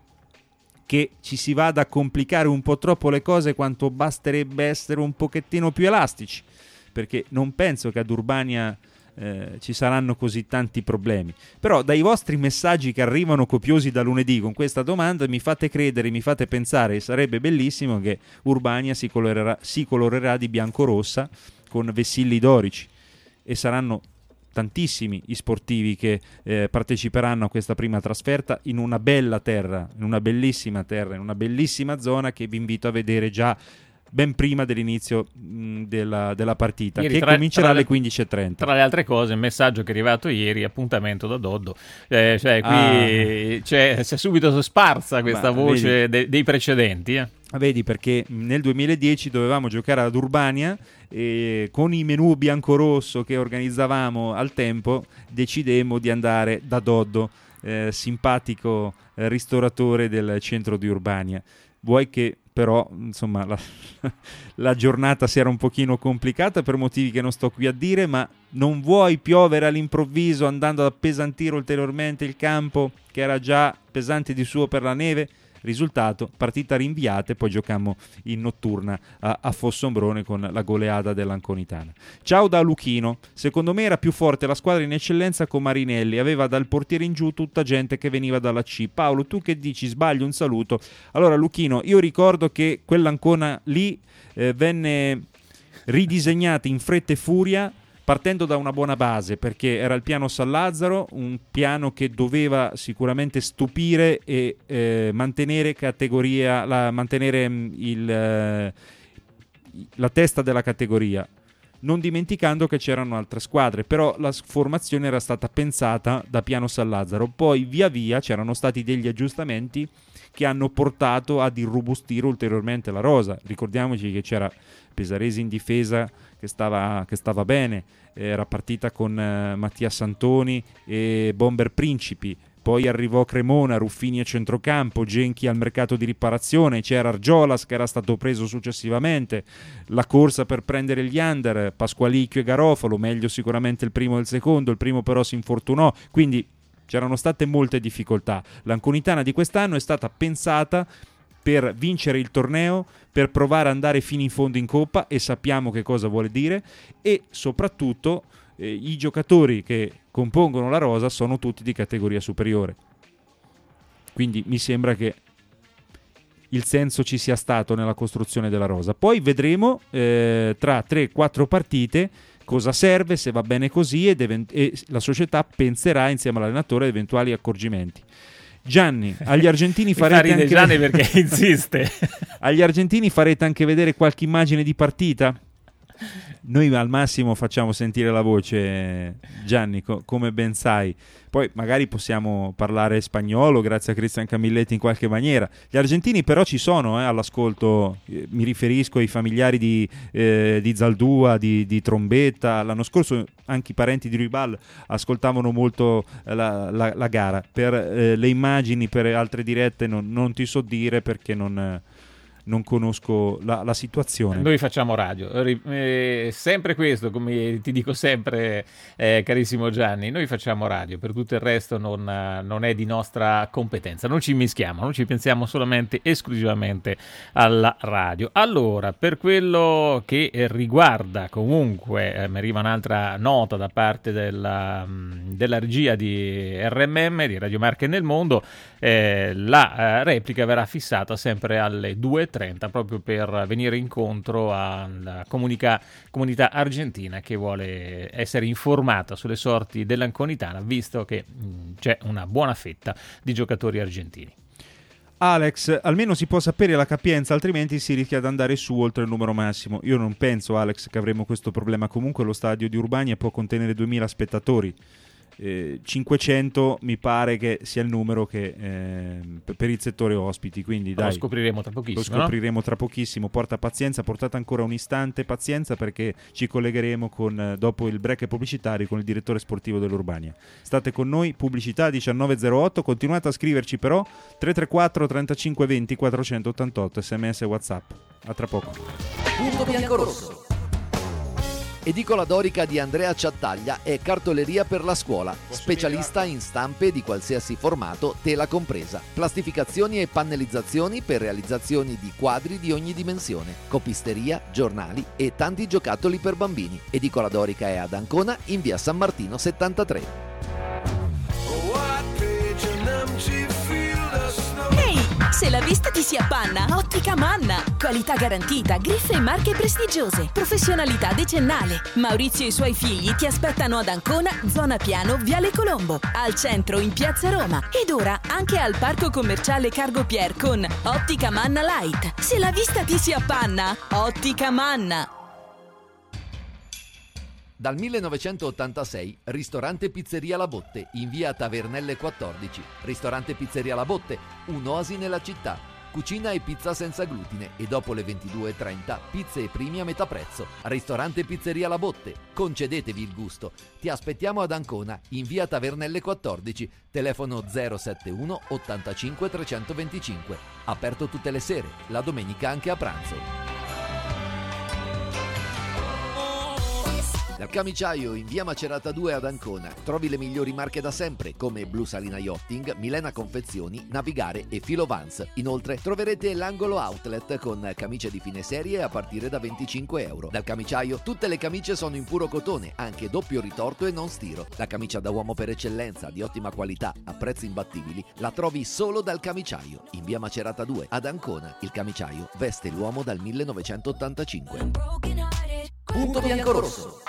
che ci si vada a complicare un po' troppo le cose, quanto basterebbe essere un pochettino più elastici, perché non penso che ad Urbania eh, ci saranno così tanti problemi. Però dai vostri messaggi che arrivano copiosi da lunedì con questa domanda mi fate credere, mi fate pensare, e sarebbe bellissimo, che Urbania si colorerà, si colorerà di bianco-rossa con vessilli dorici, e saranno tantissimi i sportivi che eh, parteciperanno a questa prima trasferta in una bella terra, in una bellissima terra, in una bellissima zona che vi invito a vedere già ben prima dell'inizio mh, della, della partita, ieri, che tra, comincerà tra alle quindici e trenta. Tra le altre cose, il messaggio che è arrivato ieri, appuntamento da Doddo, eh, cioè qui ah. c'è, c'è subito sparsa questa Ma, voce de, dei precedenti. Eh. Vedi, perché nel duemiladieci dovevamo giocare ad Urbania, e con i menù bianco-rosso che organizzavamo al tempo decidemmo di andare da Doddo, eh, simpatico eh, ristoratore del centro di Urbania. Vuoi che però insomma la, la giornata si era un pochino complicata per motivi che non sto qui a dire, ma non vuoi piovere all'improvviso andando ad appesantire ulteriormente il campo che era già pesante di suo per la neve. Risultato, partita rinviata, e poi giocammo in notturna a, a Fossombrone con la goleada dell'Anconitana. Ciao da Luchino, secondo me era più forte la squadra in eccellenza con Marinelli, aveva dal portiere in giù tutta gente che veniva dalla C. Paolo, tu che dici? Sbaglio? Un saluto. Allora Luchino, io ricordo che quell'Ancona lì eh, venne ridisegnata in fretta e furia, partendo da una buona base, perché era il piano San Lazzaro, un piano che doveva sicuramente stupire e eh, mantenere categoria, la, mantenere il, eh, la testa della categoria, non dimenticando che c'erano altre squadre, però la formazione era stata pensata da piano San Lazzaro. Poi via via c'erano stati degli aggiustamenti che hanno portato ad irrobustire ulteriormente la rosa. Ricordiamoci che c'era Pesaresi in difesa che stava, che stava bene, era partita con eh, Mattia Santoni e Bomber Principi, poi arrivò Cremona, Ruffini a centrocampo, Genchi al mercato di riparazione, c'era Argiolas che era stato preso successivamente, la corsa per prendere gli under, Pasqualicchio e Garofalo, meglio sicuramente il primo e il secondo, il primo però si infortunò, quindi c'erano state molte difficoltà. L'Anconitana di quest'anno è stata pensata per vincere il torneo, per provare ad andare fino in fondo in Coppa, e sappiamo che cosa vuole dire, e soprattutto eh, i giocatori che compongono la rosa sono tutti di categoria superiore, quindi mi sembra che il senso ci sia stato nella costruzione della rosa. Poi vedremo eh, tra tre quattro partite cosa serve, se va bene così, ed event- e la società penserà insieme all'allenatore ad eventuali accorgimenti. Gianni, agli argentini farete anche Gianni perché insiste. Agli argentini farete anche vedere qualche immagine di partita? Noi al massimo facciamo sentire la voce, Gianni, co- come ben sai. Poi magari possiamo parlare spagnolo grazie a Cristian Camilletti in qualche maniera. Gli argentini però ci sono eh, all'ascolto, eh, mi riferisco ai familiari di, eh, di Zaldua, di, di Trombetta. L'anno scorso anche i parenti di Ruibal ascoltavano molto la, la, la gara. Per eh, le immagini, per altre dirette non, non ti so dire, perché non... non conosco la, la situazione. Noi facciamo radio, eh, sempre questo, come ti dico sempre, eh, carissimo Gianni, noi facciamo radio, per tutto il resto non, non è di nostra competenza, non ci mischiamo, non ci pensiamo solamente esclusivamente alla radio. Allora, per quello che riguarda comunque, eh, mi arriva un'altra nota da parte della, della regia di R M M, di Radio Marche nel Mondo, eh, la eh, replica verrà fissata sempre alle due e trenta proprio per venire incontro alla comunica, comunità argentina che vuole essere informata sulle sorti dell'Anconitana, visto che mh, c'è una buona fetta di giocatori argentini. Alex, almeno si può sapere la capienza, altrimenti si rischia di andare su oltre il numero massimo. Io non penso, Alex, che avremo questo problema. Comunque lo stadio di Urbania può contenere duemila spettatori. Eh, cinquecento mi pare che sia il numero che eh, per il settore ospiti, quindi dai, lo scopriremo tra pochissimo. Lo scopriremo no? tra pochissimo. Porta pazienza, portate ancora un istante pazienza, perché ci collegheremo con, dopo il break pubblicitario, con il direttore sportivo dell'Urbania. State con noi, pubblicità diciannove zero otto, continuate a scriverci però tre tre quattro trentacinque venti quattrocentottantotto, sms e WhatsApp. A tra poco. Punto biancorosso. Edicola Dorica di Andrea Ciattaglia è cartoleria per la scuola, specialista in stampe di qualsiasi formato, tela compresa, plastificazioni e pannellizzazioni per realizzazioni di quadri di ogni dimensione, copisteria, giornali e tanti giocattoli per bambini. Edicola Dorica è ad Ancona in via San Martino settantatré. Se la vista ti si appanna, Ottica Manna. Qualità garantita, griffe e marche prestigiose, professionalità decennale. Maurizio e i suoi figli ti aspettano ad Ancona, zona Piano, Viale Colombo, al centro in Piazza Roma ed ora anche al Parco Commerciale Cargo Pier con Ottica Manna Light. Se la vista ti si appanna, Ottica Manna. Dal millenovecentottantasei, ristorante Pizzeria La Botte, in via Tavernelle quattordici. Ristorante Pizzeria La Botte, un'oasi nella città. Cucina e pizza senza glutine e dopo le ventidue e trenta pizze e primi a metà prezzo. Ristorante Pizzeria La Botte, concedetevi il gusto. Ti aspettiamo ad Ancona, in via Tavernelle quattordici, telefono zero sette uno ottantacinque trecentoventicinque. Aperto tutte le sere, la domenica anche a pranzo. Dal Camiciaio in via Macerata due ad Ancona trovi le migliori marche da sempre come Blu Salina Yachting, Milena Confezioni, Navigare e Filo Vans. Inoltre troverete l'angolo outlet con camicie di fine serie a partire da venticinque euro. Dal Camiciaio tutte le camicie sono in puro cotone, anche doppio ritorto e non stiro. La camicia da uomo per eccellenza, di ottima qualità, a prezzi imbattibili, la trovi solo dal Camiciaio in via Macerata due ad Ancona. Il Camiciaio veste l'uomo dal millenovecentottantacinque. Punto biancorosso.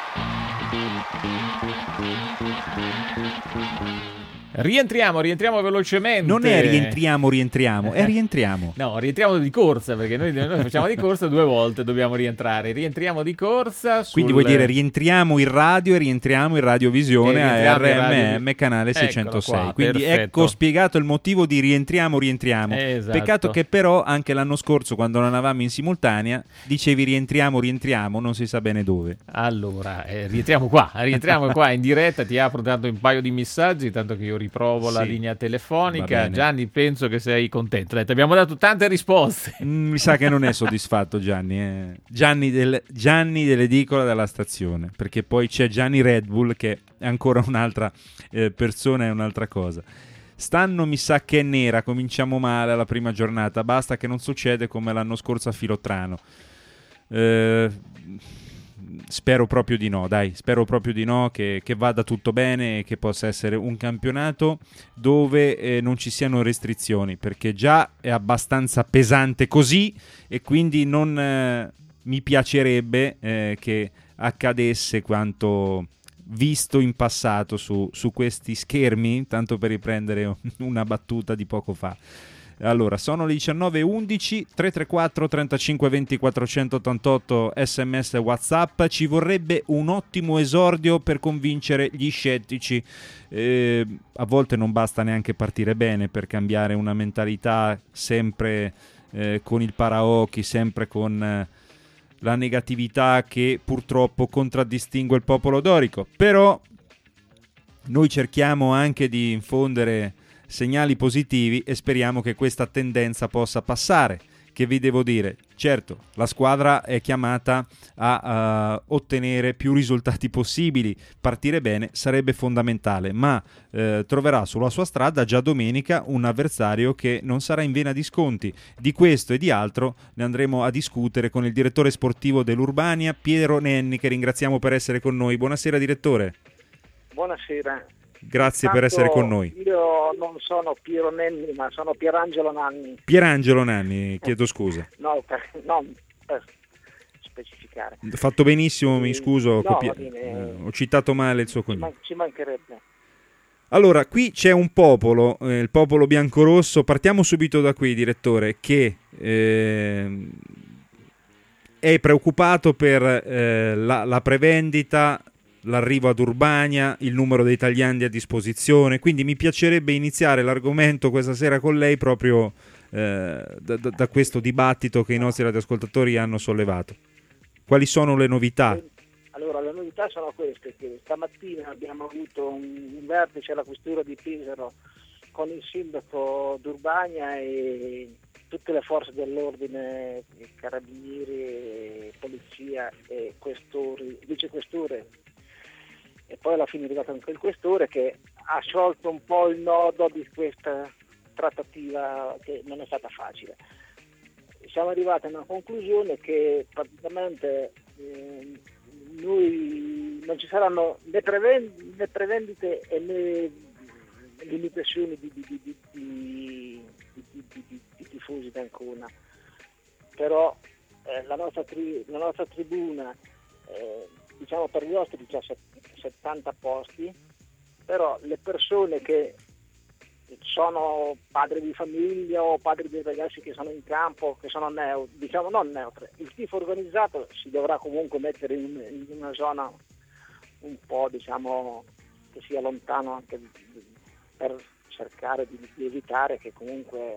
Rientriamo, rientriamo velocemente. Non è rientriamo, rientriamo, è rientriamo. No, rientriamo di corsa, perché noi, noi facciamo di corsa due volte, dobbiamo rientrare. Rientriamo di corsa sul... Quindi vuol dire rientriamo in radio e rientriamo in radiovisione a R M M canale seicentosei. Qua, Quindi perfetto. Ecco spiegato il motivo di rientriamo, rientriamo. Esatto. Peccato che però anche l'anno scorso, quando non eravamo in simultanea, dicevi rientriamo, rientriamo, non si sa bene dove. Allora, eh, rientriamo qua, rientriamo qua in diretta, ti apro tanto un paio di messaggi, tanto che io riprovo la Sì, linea telefonica. Gianni, penso che sei contento. Detto, abbiamo dato tante risposte. Mm, mi sa che non è soddisfatto Gianni. Eh. Gianni, del, Gianni dell'edicola della stazione, perché poi c'è Gianni Red Bull che è ancora un'altra eh, persona e un'altra cosa. Stanno mi sa che è nera, cominciamo male alla prima giornata, basta che non succede come l'anno scorso a Filotrano. Eh... Spero proprio di no, dai, spero proprio di no, che, che vada tutto bene e che possa essere un campionato dove eh, non ci siano restrizioni, perché già è abbastanza pesante così e quindi non eh, mi piacerebbe eh, che accadesse quanto visto in passato su, su questi schermi, tanto per riprendere una battuta di poco fa. Allora, sono le diciannove e undici, tre tre quattro trentacinque venti quattrocentottantotto, sms e WhatsApp. Ci vorrebbe un ottimo esordio per convincere gli scettici. Eh, a volte non basta neanche partire bene per cambiare una mentalità sempre eh, con il paraocchi, sempre con eh, la negatività che purtroppo contraddistingue il popolo dorico. Però noi cerchiamo anche di infondere segnali positivi e speriamo che questa tendenza possa passare, che vi devo dire? Certo, la squadra è chiamata a uh, ottenere più risultati possibili, partire bene sarebbe fondamentale, ma uh, troverà sulla sua strada già domenica un avversario che non sarà in vena di sconti. Di questo e di altro ne andremo a discutere con il direttore sportivo dell'Urbania, Piero Nenni, che ringraziamo per essere con noi. Buonasera direttore. Buonasera. Grazie Intanto per essere con noi. Io non sono Piero Nenni, ma sono Pierangelo Nanni. Pierangelo Nanni, chiedo scusa. no, per, no, per specificare. Fatto benissimo, mi scuso, no, copi- va bene. eh, ho citato male il suo Ci, cognome. man- ci mancherebbe. Allora, qui c'è un popolo, eh, il popolo biancorosso, partiamo subito da qui, direttore, che eh, è preoccupato per eh, la, la prevendita, l'arrivo ad Urbania, il numero dei tagliandi a disposizione, quindi mi piacerebbe iniziare l'argomento questa sera con lei proprio eh, da, da, da questo dibattito che i nostri radioascoltatori hanno sollevato. Quali sono le novità? Allora, le novità sono queste, che stamattina abbiamo avuto un, un vertice alla questura di Pesaro con il sindaco d'Urbania e tutte le forze dell'ordine, carabinieri, polizia e questori, vicequestore. E poi alla fine è arrivato anche il questore che ha sciolto un po' il nodo di questa trattativa che non è stata facile. Siamo arrivati a una conclusione che praticamente eh, noi non ci saranno né, prevend- né prevendite e né limitazioni di, di, di, di, di, di, di, di, di tifosi d'Ancona. Però eh, la, nostra tri- la nostra tribuna eh, diciamo per gli ospiti c'è settanta posti, però le persone che sono padri di famiglia o padri di ragazzi che sono in campo, che sono neutri, diciamo non neutre, il tifo organizzato si dovrà comunque mettere in, in una zona un po' diciamo che sia lontano anche per cercare di, di evitare che comunque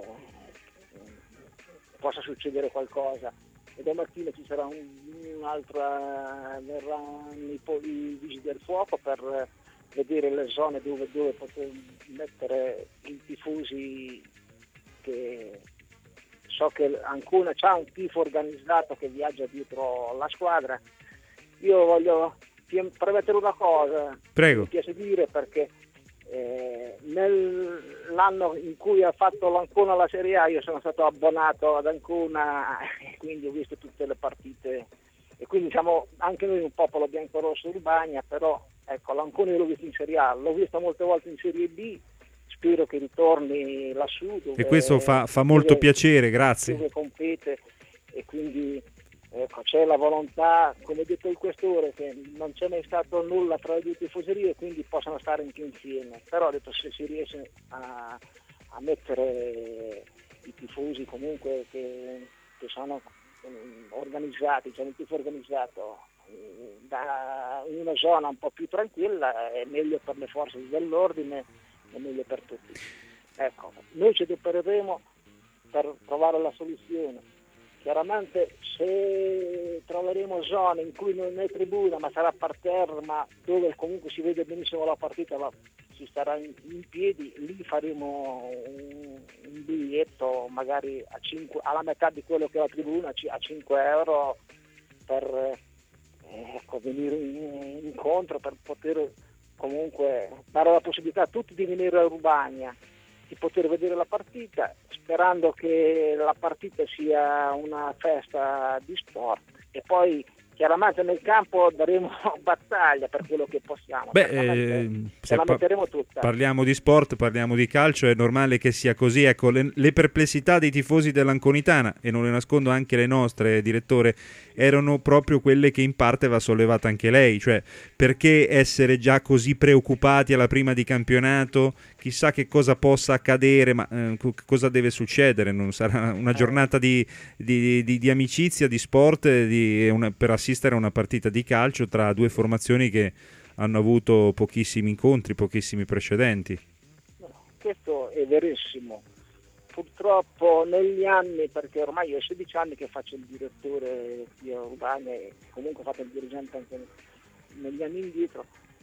possa succedere qualcosa. E domattina ci sarà un, un'altra, verranno i, i vigili del fuoco per vedere le zone dove, dove poter mettere i tifosi, che so che Ancona c'ha un tifo organizzato che viaggia dietro la squadra. Io voglio premettere una cosa, Prego. mi piace dire, perché eh, nell'anno in cui ha fatto l'Ancona la Serie A io sono stato abbonato ad Ancona e quindi ho visto tutte le partite e quindi siamo anche noi un popolo biancorosso Urbania, però ecco, l'Ancona io l'ho visto in Serie A, l'ho visto molte volte in Serie B, spero che ritorni lassù dove, e questo fa, fa molto dove, piacere, grazie. Dove compete e quindi ecco, c'è la volontà, come ha detto il questore, che non c'è mai stato nulla tra le due tifoserie, quindi possono stare anche insieme, però ho detto se si riesce a, a mettere i tifosi comunque che, che sono organizzati, cioè il tifo organizzato da, in una zona un po' più tranquilla è meglio per le forze dell'ordine, è meglio per tutti. Ecco, noi ci adopereremo per trovare la soluzione. Chiaramente se troveremo zone in cui non è tribuna ma sarà parterre, ma dove comunque si vede benissimo la partita, ma si starà in, in piedi, lì faremo un, un biglietto magari a cinque, alla metà di quello che è la tribuna, a cinque euro per eh, ecco, venire in, incontro, per poter comunque dare la possibilità a tutti di venire a Urbania, di poter vedere la partita, sperando che la partita sia una festa di sport e poi chiaramente nel campo daremo battaglia per quello che possiamo. Beh, eh, se la metteremo tutta. Parliamo di sport, parliamo di calcio, è normale che sia così. Ecco, le, le perplessità dei tifosi dell'Anconitana, e non le nascondo anche le nostre, direttore, erano proprio quelle che in parte va sollevata anche lei, cioè perché essere già così preoccupati alla prima di campionato, chissà che cosa possa accadere, ma eh, cosa deve succedere, non sarà una giornata di, di, di, di amicizia, di sport, di una, per assistere a una partita di calcio tra due formazioni che hanno avuto pochissimi incontri, pochissimi precedenti. No, questo è verissimo. Purtroppo negli anni, perché ormai io ho sedici anni che faccio il direttore di Urbania e comunque ho fatto il dirigente anche negli anni indietro,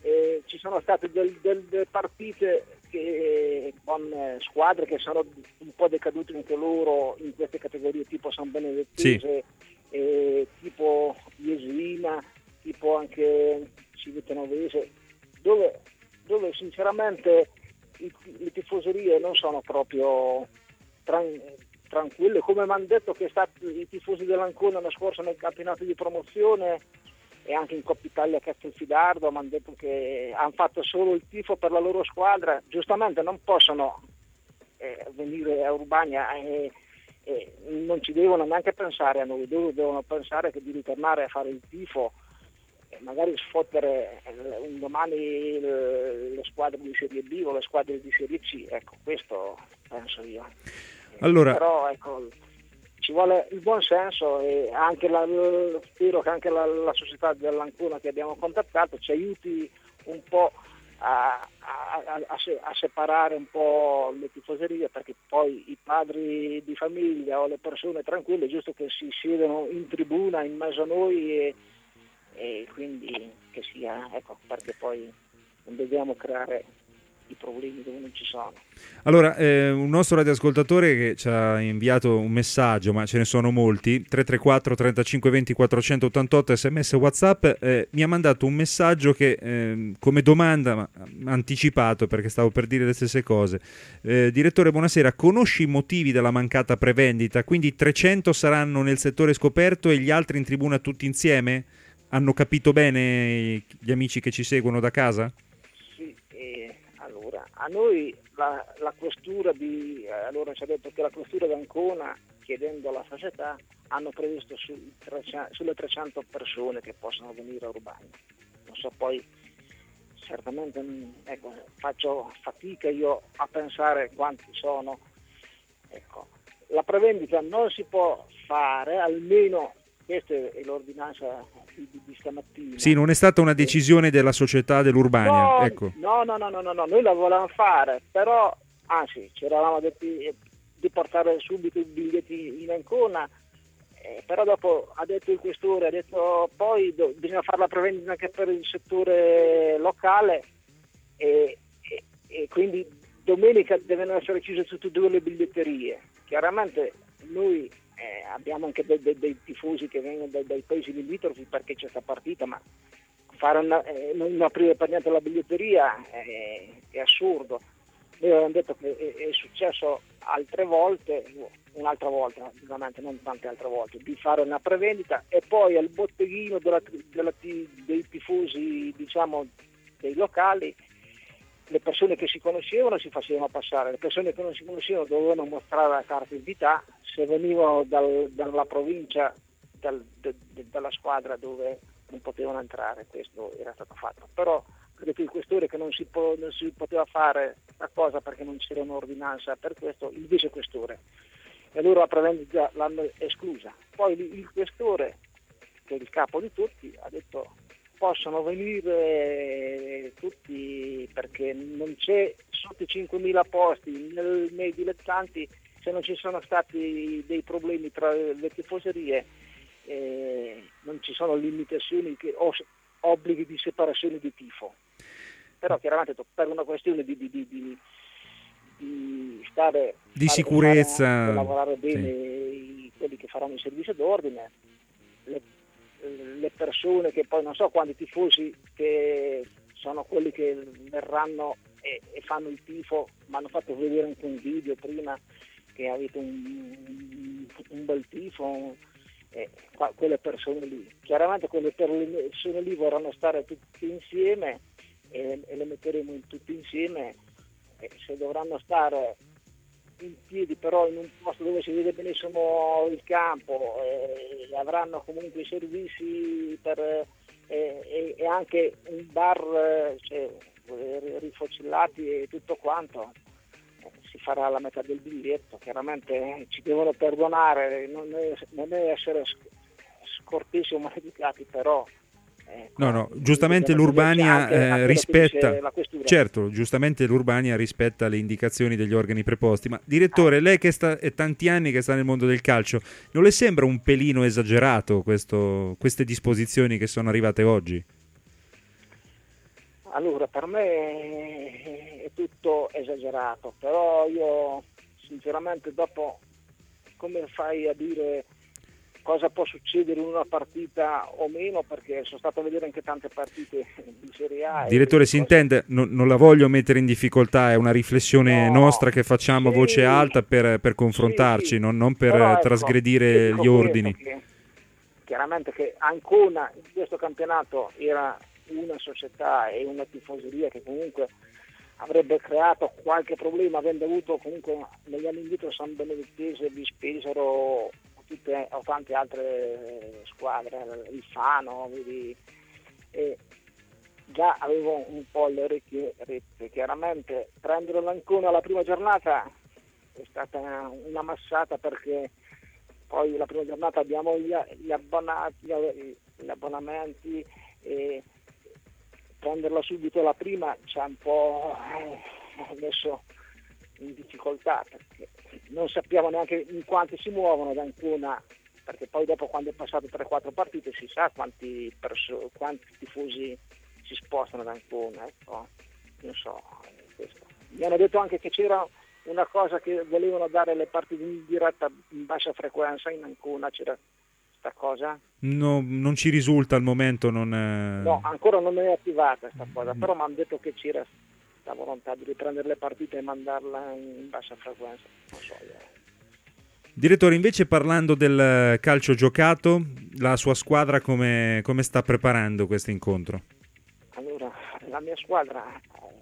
eh, ci sono state delle del, del partite che, con eh, squadre che sono un po' decadute anche loro in queste categorie, tipo San Benedettese, sì. eh, tipo Jesina, tipo anche Civitanovese, dove, dove sinceramente i, le tifoserie non sono proprio tran, tranquille, come mi hanno detto che stati, i tifosi dell'Ancona l'anno scorso nel campionato di promozione e anche in Coppa Italia a Castelfidardo mi hanno detto che hanno fatto solo il tifo per la loro squadra, giustamente non possono eh, venire a Urbania e, e non ci devono neanche pensare a noi, loro devono pensare che di ritornare a fare il tifo e magari sfottere un domani le, le squadre di Serie B o le squadre di Serie C, ecco, questo penso io. Allora... Però ecco, ci vuole il buon senso e anche la, spero che anche la, la società dell'Ancona che abbiamo contattato ci aiuti un po' a, a, a, a separare un po' le tifoserie, perché poi i padri di famiglia o le persone tranquille è giusto che si siedano in tribuna in mezzo a noi e, e quindi che sia, ecco, perché poi non dobbiamo creare i problemi dove non ci sono. Allora, eh, un nostro radioascoltatore che ci ha inviato un messaggio, ma ce ne sono molti, tre tre quattro trentacinque venti quattrocentottantotto sms WhatsApp, eh, mi ha mandato un messaggio che eh, come domanda, ma anticipato perché stavo per dire le stesse cose. Eh, direttore, buonasera, conosci i motivi della mancata prevendita? Quindi trecento saranno nel settore scoperto e gli altri in tribuna tutti insieme? Hanno capito bene gli amici che ci seguono da casa? A noi la, la questura di eh, allora ci ha detto che la questura di Ancona, chiedendo alla società, hanno previsto su, trecento, sulle trecento persone che possono venire a Urbania. Non so, poi certamente ecco, faccio fatica io a pensare quanti sono. Ecco, la prevendita non si può fare, almeno questa è l'ordinanza di, di, di stamattina. Sì, non è stata una decisione della società dell'Urbania. No, ecco. no, no, no, no, no, no, noi la volevamo fare, però, anzi, ci eravamo detti di portare subito i biglietti in Ancona, eh, però dopo ha detto il questore, ha detto poi do, bisogna fare la prevendita anche per il settore locale e, e, e quindi domenica devono essere chiuse tutte e due le biglietterie. Chiaramente noi Eh, abbiamo anche dei, dei, dei tifosi che vengono dai, dai paesi limitrofi perché c'è sta partita, ma fare una, eh, non aprire per niente la biglietteria è, è assurdo. Noi avevamo detto che è, è successo altre volte, un'altra volta, ovviamente non tante altre volte, di fare una prevendita e poi al botteghino della, della, dei tifosi, diciamo, dei locali, le persone che si conoscevano si facevano passare, le persone che non si conoscevano dovevano mostrare la carta d'identità, se venivano dal, dalla provincia, dal, de, de, dalla squadra dove non potevano entrare, questo era stato fatto. Però credo che il questore che non si, po- non si poteva fare la cosa perché non c'era un'ordinanza per questo, il vice questore, e loro la prevendita l'hanno esclusa. Poi il questore, che è il capo di tutti, ha detto possono venire tutti perché non c'è sotto i cinquemila posti nel, nei dilettanti, se non ci sono stati dei problemi tra le tifoserie eh, non ci sono limitazioni che, o obblighi di separazione di tifo, però chiaramente per una questione di, di, di, di, di stare di fare, sicurezza, fare, lavorare bene sì. i, quelli che faranno il servizio d'ordine, le le persone che poi non so quanti tifosi che sono quelli che verranno e, e fanno il tifo, mi hanno fatto vedere anche un video prima che avete un, un bel tifo, eh, quelle persone lì, chiaramente quelle persone lì vorranno stare tutti insieme e, e le metteremo in tutti insieme, e se dovranno stare in piedi però in un posto dove si vede benissimo il campo, eh, avranno comunque i servizi per, eh, e, e anche un bar, cioè, rifocillati e tutto quanto, eh, si farà la metà del biglietto. Chiaramente eh, ci devono perdonare, non è, non è essere scortesi o maleducati, però Eh, no, no, giustamente l'Urbania eh, rispetta, certo, giustamente l'Urbania rispetta le indicazioni degli organi preposti. Ma direttore, lei che sta, è tanti anni che sta nel mondo del calcio, non le sembra un pelino esagerato questo, queste disposizioni che sono arrivate oggi? Allora, per me è tutto esagerato, però io sinceramente dopo come fai a dire cosa può succedere in una partita o meno, perché sono stato a vedere anche tante partite di Serie A. Direttore, si cose... intende, non, non la voglio mettere in difficoltà, è una riflessione no, nostra che facciamo a sì, voce alta per, per confrontarci, sì, sì. non, non per Però, ecco, trasgredire gli ordini. Che, chiaramente che Ancona in questo campionato era una società e una tifoseria che comunque avrebbe creato qualche problema, avendo avuto comunque negli anni indietro San Benedettese, Vispesaro, tutte o tante altre squadre, il Fano, vedi, e già avevo un po' le orecchie rette. Chiaramente prendere l'Ancona alla prima giornata è stata una massata, perché poi la prima giornata abbiamo gli, gli abbonati, gli abbonamenti, e prenderla subito la prima ci ha un po' messo in difficoltà, perché non sappiamo neanche in quanti si muovono da Ancona, perché poi dopo, quando è passato tre quattro partite, si sa quanti, perso- quanti tifosi si spostano da Ancona, ecco. Non so, questo. Mi hanno detto anche che c'era una cosa, che volevano dare le partite in diretta in bassa frequenza in Ancona, c'era questa cosa? No, non ci risulta al momento, non è... No, ancora non è attivata questa cosa, però mi hanno detto che c'era la volontà di riprendere le partite e mandarla in bassa frequenza. Non so, io. Direttore, invece, parlando del calcio giocato, la sua squadra come, come sta preparando questo incontro? Allora, la mia squadra,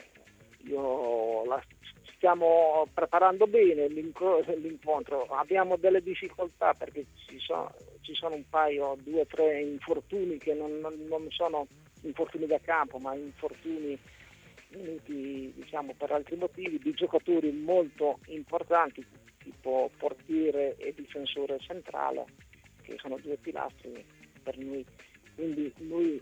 io la stiamo preparando bene l'incontro, abbiamo delle difficoltà perché ci sono, ci sono un paio, due o tre infortuni che non, non, non sono infortuni da campo, ma infortuni venuti, diciamo, per altri motivi, di giocatori molto importanti, tipo portiere e difensore centrale, che sono due pilastri per noi. Quindi noi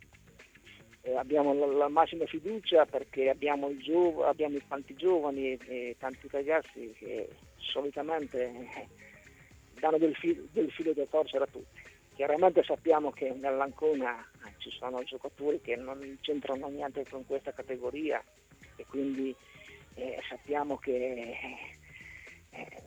eh, abbiamo la, la massima fiducia, perché abbiamo, il giov- abbiamo tanti giovani e, e tanti ragazzi che solitamente eh, danno del, fi- del filo da torcere a tutti. Chiaramente sappiamo che nell'Ancona ci sono giocatori che non c'entrano niente con questa categoria, e quindi eh, sappiamo che eh,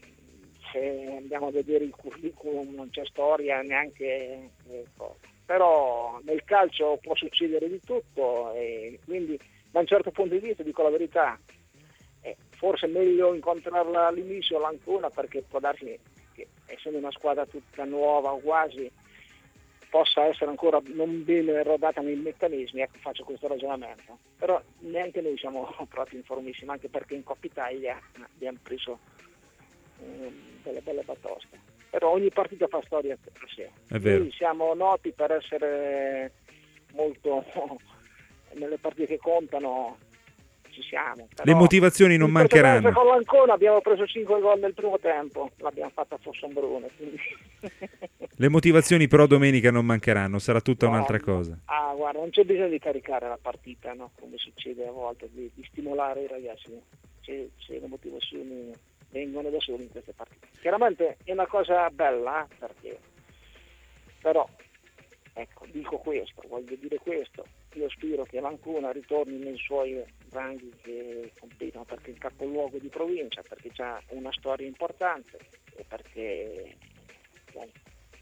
se andiamo a vedere il curriculum non c'è storia neanche, eh, però nel calcio può succedere di tutto, e quindi da un certo punto di vista, dico la verità, eh, forse è meglio incontrarla all'inizio l'Ancona, perché può darsi che, essendo una squadra tutta nuova o quasi, possa essere ancora non bene rodata nei meccanismi. Ecco, faccio questo ragionamento, però neanche noi siamo proprio informissimi, anche perché in Coppa Italia abbiamo preso eh, delle belle batoste, però ogni partita fa storia per sé. È vero. Noi siamo noti per essere molto nelle partite che contano, ci siamo. Le motivazioni non mancheranno. Con l'Ancona abbiamo preso cinque gol nel primo tempo, l'abbiamo fatta a Fossombrone, quindi... Le motivazioni però domenica non mancheranno, sarà tutta no, un'altra cosa. Ah, guarda, non c'è bisogno di caricare la partita, no? Come succede a volte, di, di stimolare i ragazzi. Se, se le motivazioni vengono da soli in queste partite. Chiaramente è una cosa bella, eh, perché però, ecco, dico questo, voglio dire questo, io spero che l'Ancona ritorni nei suoi ranghi che competono, perché è il capoluogo di provincia, perché c'ha una storia importante e perché dai,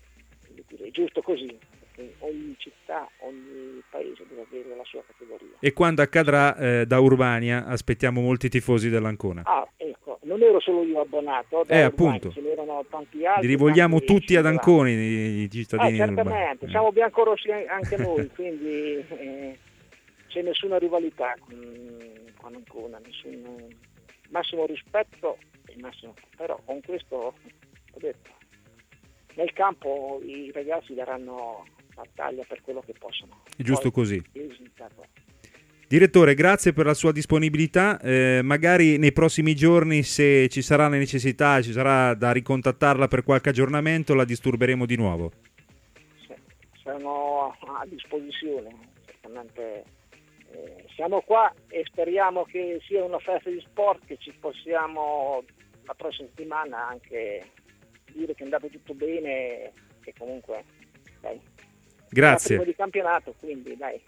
è giusto così, perché ogni città, ogni paese deve avere la sua categoria. E quando accadrà eh, da Urbania aspettiamo molti tifosi dell'Ancona. Ah, ecco, non ero solo io abbonato, da eh, Urbania, appunto. ce n'erano tanti altri. Li rivolgiamo tanti tutti ad cittadini. Ancona, i, i cittadini Eh, certamente, urbani. siamo biancorossi anche noi, quindi eh, c'è nessuna rivalità con, con Ancona, nessun massimo rispetto e massimo, però con questo ho detto, nel campo i ragazzi daranno battaglia per quello che possono. È giusto Poi, così. il risultato. Direttore, grazie per la sua disponibilità, eh, magari nei prossimi giorni, se ci sarà la necessità, ci sarà da ricontattarla per qualche aggiornamento, la disturberemo di nuovo. Sì, sono a disposizione, certamente eh, siamo qua e speriamo che sia una festa di sport, che ci possiamo la prossima settimana anche dire che è andato tutto bene, e comunque dai, Grazie. è primo di campionato, quindi dai,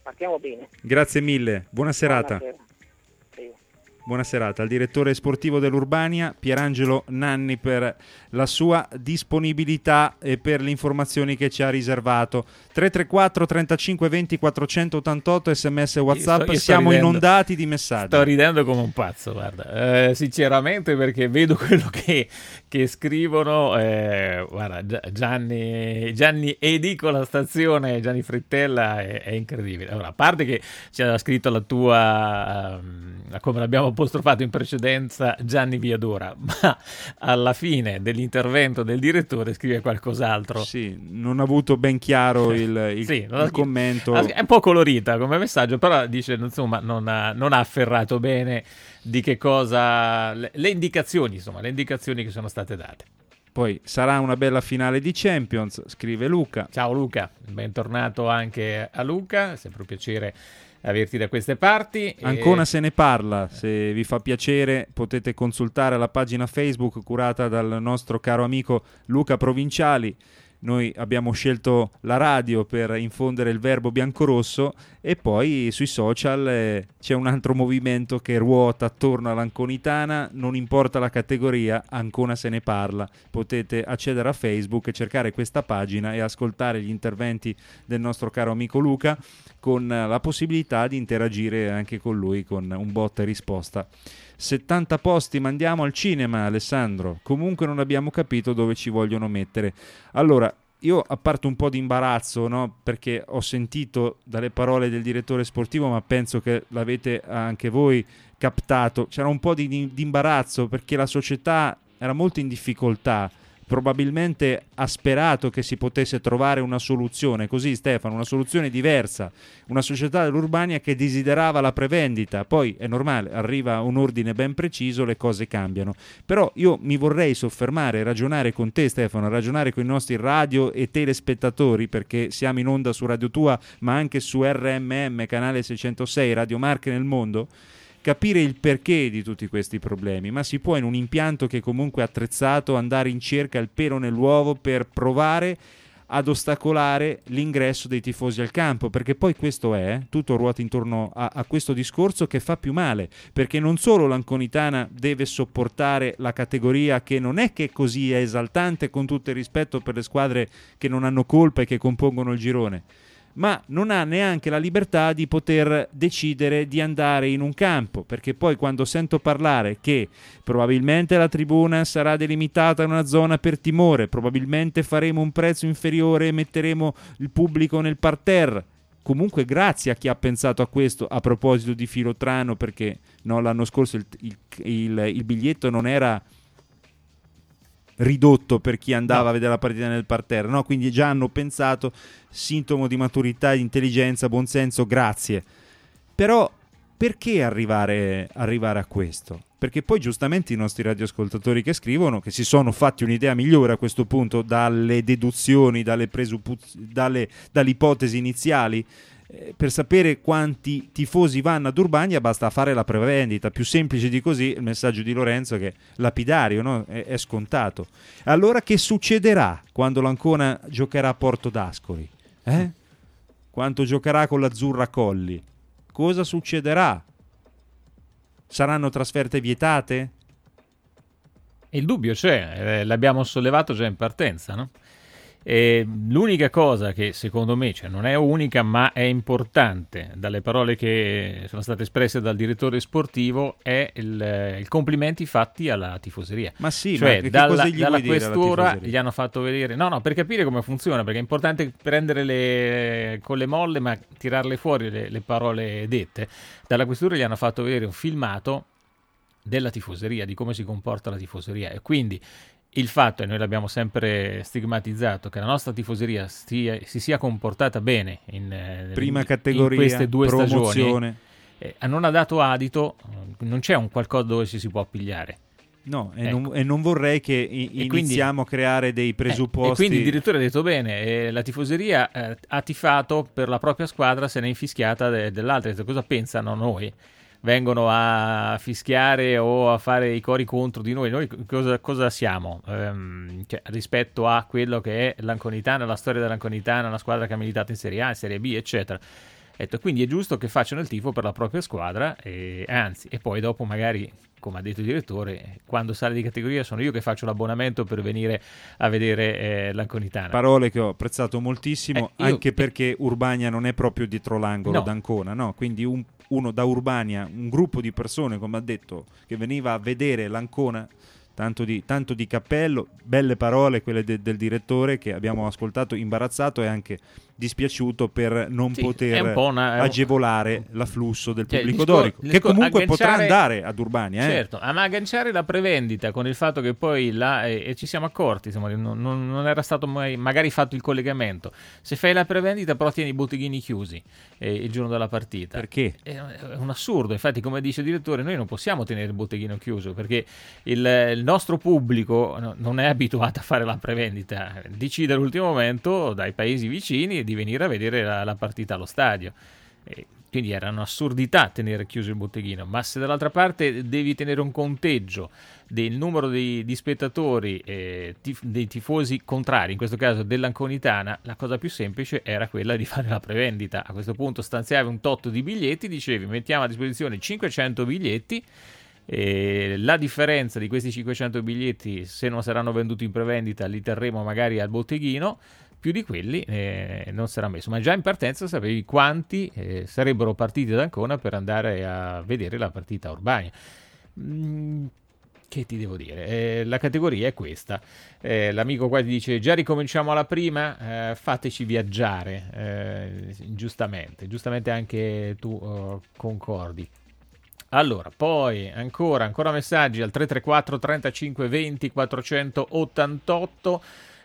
partiamo bene. Grazie mille, buona serata. Buonasera. Sì. Buona serata al direttore sportivo dell'Urbania, Pierangelo Nanni, per la sua disponibilità e per le informazioni che ci ha riservato. tre tre quattro trentacinque venti quattrocentottantotto sms e WhatsApp, io sto, io sto siamo ridendo. inondati di messaggi. Sto ridendo come un pazzo, guarda, eh, sinceramente, perché vedo quello che, che scrivono. Eh, guarda, Gianni, Gianni Edicola Stazione, Gianni Frittella è, è incredibile. Allora, a parte che c'era scritto la tua, um, come l'abbiamo apostrofato in precedenza, Gianni Viadora, ma alla fine dell'intervento del direttore scrive qualcos'altro. Sì, non ha avuto ben chiaro il, il, sì, il commento. È un po' colorita come messaggio, però dice, insomma, non ha, non ha afferrato bene di che cosa, le, le indicazioni, insomma, le indicazioni che sono state date. Poi sarà una bella finale di Champions, scrive Luca. Ciao Luca, bentornato anche a Luca, è sempre un piacere averti da queste parti. Ancora e... se ne parla, se vi fa piacere potete consultare la pagina Facebook curata dal nostro caro amico Luca Provinciali. Noi abbiamo scelto la radio per infondere il verbo biancorosso, e poi sui social eh, c'è un altro movimento che ruota attorno all'Anconitana, non importa la categoria, ancora se ne parla. Potete accedere a Facebook e cercare questa pagina e ascoltare gli interventi del nostro caro amico Luca, con la possibilità di interagire anche con lui con un botta e risposta. settanta posti mandiamo al cinema, Alessandro. Comunque non abbiamo capito dove ci vogliono mettere. Allora, io, a parte un po' di imbarazzo, no? Perché ho sentito dalle parole del direttore sportivo, ma penso che l'avete anche voi captato, c'era un po' di, di imbarazzo perché la società era molto in difficoltà. Probabilmente ha sperato che si potesse trovare una soluzione, così Stefano, una soluzione diversa, una società dell'Urbania che desiderava la prevendita. Poi è normale, arriva un ordine ben preciso, le cose cambiano. Però io mi vorrei soffermare, ragionare con te Stefano, ragionare con i nostri radio e telespettatori, perché siamo in onda su Radio Tua ma anche su R M M, canale seicentosei, Radio Marche nel mondo, capire il perché di tutti questi problemi. Ma si può, in un impianto che comunque è attrezzato, andare in cerca il pelo nell'uovo per provare ad ostacolare l'ingresso dei tifosi al campo? Perché poi questo è, tutto ruota intorno a, a questo discorso che fa più male, perché non solo l'Anconitana deve sopportare la categoria, che non è che così è esaltante, con tutto il rispetto per le squadre che non hanno colpa e che compongono il girone, ma non ha neanche la libertà di poter decidere di andare in un campo, perché poi quando sento parlare che probabilmente la tribuna sarà delimitata in una zona per timore, probabilmente faremo un prezzo inferiore e metteremo il pubblico nel parterre, comunque grazie a chi ha pensato a questo, a proposito di Filotrano, perché no, l'anno scorso il, il, il, il biglietto non era ridotto per chi andava no. a vedere la partita nel parterre, no? Quindi già hanno pensato, sintomo di maturità, di intelligenza, buonsenso, grazie. Però perché arrivare, arrivare a questo? Perché poi giustamente i nostri radioascoltatori che scrivono, che si sono fatti un'idea migliore a questo punto dalle deduzioni, dalle presuppos- dalle, dalle ipotesi iniziali, eh, per sapere quanti tifosi vanno ad Urbania basta fare la prevendita, più semplice di così. Il messaggio di Lorenzo, che è lapidario, no? è, è scontato. Allora che succederà quando l'Ancona giocherà a Porto d'Ascoli? Eh? Quanto giocherà con l'Azzurra Colli? Cosa succederà? Saranno trasferte vietate? Il dubbio c'è, eh, l'abbiamo sollevato già in partenza, no? E l'unica cosa che secondo me, cioè non è unica ma è importante dalle parole che sono state espresse dal direttore sportivo, è il, il complimenti fatti alla tifoseria. Ma sì, cioè ma che dalla, cosa gli dalla vuoi dire alla questura tifoseria? gli hanno fatto vedere, no no per capire come funziona, perché è importante prendere le, con le molle ma tirarle fuori le, le parole dette. Dalla questura gli hanno fatto vedere un filmato della tifoseria, di come si comporta la tifoseria, e quindi il fatto, e noi l'abbiamo sempre stigmatizzato, che la nostra tifoseria stia, si sia comportata bene in, prima in, categoria, in queste due promozione, stagioni, eh, non ha dato adito, non c'è un qualcosa dove ci si può appigliare. No, e, ecco. non, e non vorrei che i, iniziamo quindi, a creare dei presupposti. Eh, e quindi il direttore ha detto bene, eh, la tifoseria eh, ha tifato per la propria squadra, se ne è infischiata de, dell'altra. Ha detto, cosa pensano noi? Vengono a fischiare o a fare i cori contro di noi, noi cosa, cosa siamo ehm, cioè, rispetto a quello che è l'Anconitana, la storia dell'Anconitana, la squadra che ha militato in Serie A, in Serie B, eccetera. detto, quindi è giusto che facciano il tifo per la propria squadra, e anzi, e poi dopo magari, come ha detto il direttore, quando sale di categoria sono io che faccio l'abbonamento per venire a vedere eh, l'Anconitana. Parole che ho apprezzato moltissimo, eh, io, anche perché Urbania non è proprio dietro l'angolo no. d'Ancona, no? Quindi un, uno da Urbania, un gruppo di persone, come ha detto, che veniva a vedere l'Ancona, tanto di, tanto di cappello, belle parole quelle de, del direttore che abbiamo ascoltato, imbarazzato e anche dispiaciuto per non sì, poter un po' una, agevolare un... l'afflusso del cioè, pubblico discor- dorico, che discor- comunque agganciare... potrà andare ad Urbania. Eh? Certo, ma agganciare la prevendita con il fatto che poi là, e, e ci siamo accorti, insomma, non, non, non era stato mai, magari fatto il collegamento, se fai la prevendita però tieni i botteghini chiusi eh, il giorno della partita. Perché? È, è un assurdo, infatti come dice il direttore noi non possiamo tenere il botteghino chiuso perché il, il nostro pubblico no, non è abituato a fare la prevendita, decide all'ultimo momento dai paesi vicini di venire a vedere la, la partita allo stadio. E quindi era un'assurdità tenere chiuso il botteghino, ma se dall'altra parte devi tenere un conteggio del numero di, di spettatori eh, tif- dei tifosi contrari, in questo caso dell'Anconitana, la cosa più semplice era quella di fare la prevendita. A questo punto stanziavi un tot di biglietti, dicevi mettiamo a disposizione cinquecento biglietti, e la differenza di questi cinquecento biglietti, se non saranno venduti in prevendita, li terremo magari al botteghino, più di quelli eh, non sarà messo, ma già in partenza sapevi quanti eh, sarebbero partiti da Ancona per andare a vedere la partita a Urbania. Mm, che ti devo dire? Eh, la categoria è questa. Eh, l'amico qua ti dice già ricominciamo alla prima, eh, fateci viaggiare, eh, giustamente, giustamente anche tu uh, concordi. Allora, poi ancora, ancora messaggi al tre tre quattro trentacinque venti quattrocentottantotto.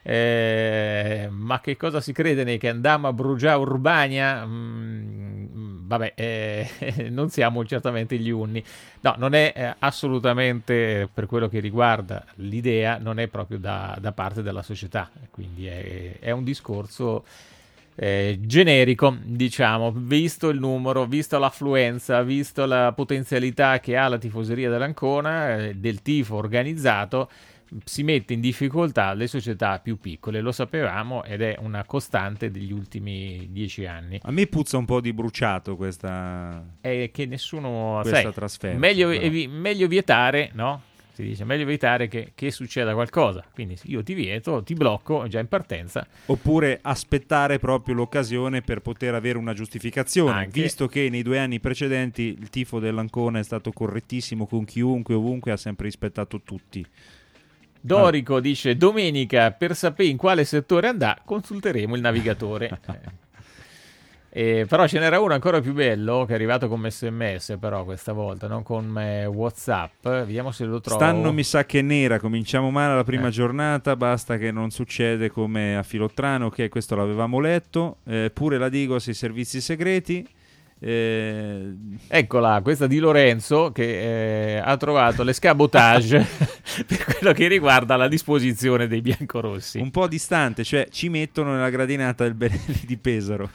Eh, ma che cosa si crede nei che andiamo a bruciare Urbania? Mm, vabbè, eh, non siamo certamente gli unni. No, non è eh, assolutamente, per quello che riguarda l'idea, non è proprio da, da parte della società, quindi è, è un discorso Eh, generico, diciamo, visto il numero, visto l'affluenza, visto la potenzialità che ha la tifoseria dell'Ancona, eh, del tifo organizzato, si mette in difficoltà le società più piccole, lo sapevamo ed è una costante degli ultimi dieci anni. A me puzza un po' di bruciato questa, è che nessuno questa sai, trasferta. Meglio, evi- meglio vietare, no? Si dice meglio evitare che, che succeda qualcosa, quindi io ti vieto, ti blocco già in partenza, oppure aspettare proprio l'occasione per poter avere una giustificazione, anche, visto che nei due anni precedenti il tifo dell'Ancona è stato correttissimo con chiunque, ovunque, ha sempre rispettato tutti. Dorico allora dice domenica per sapere in quale settore andà consulteremo il navigatore. Eh, però ce n'era uno ancora più bello che è arrivato come sms, però questa volta non con eh, WhatsApp. Vediamo se lo trovo. Stanno mi sa che nera, cominciamo male la prima eh. giornata, basta che non succede come a Filottrano, ok, questo l'avevamo letto, eh, pure la Digos i servizi segreti. Eh... Eccola, questa di Lorenzo che eh, ha trovato l'escabotage per quello che riguarda la disposizione dei biancorossi. Un po' distante, cioè ci mettono nella gradinata del Benelli di Pesaro.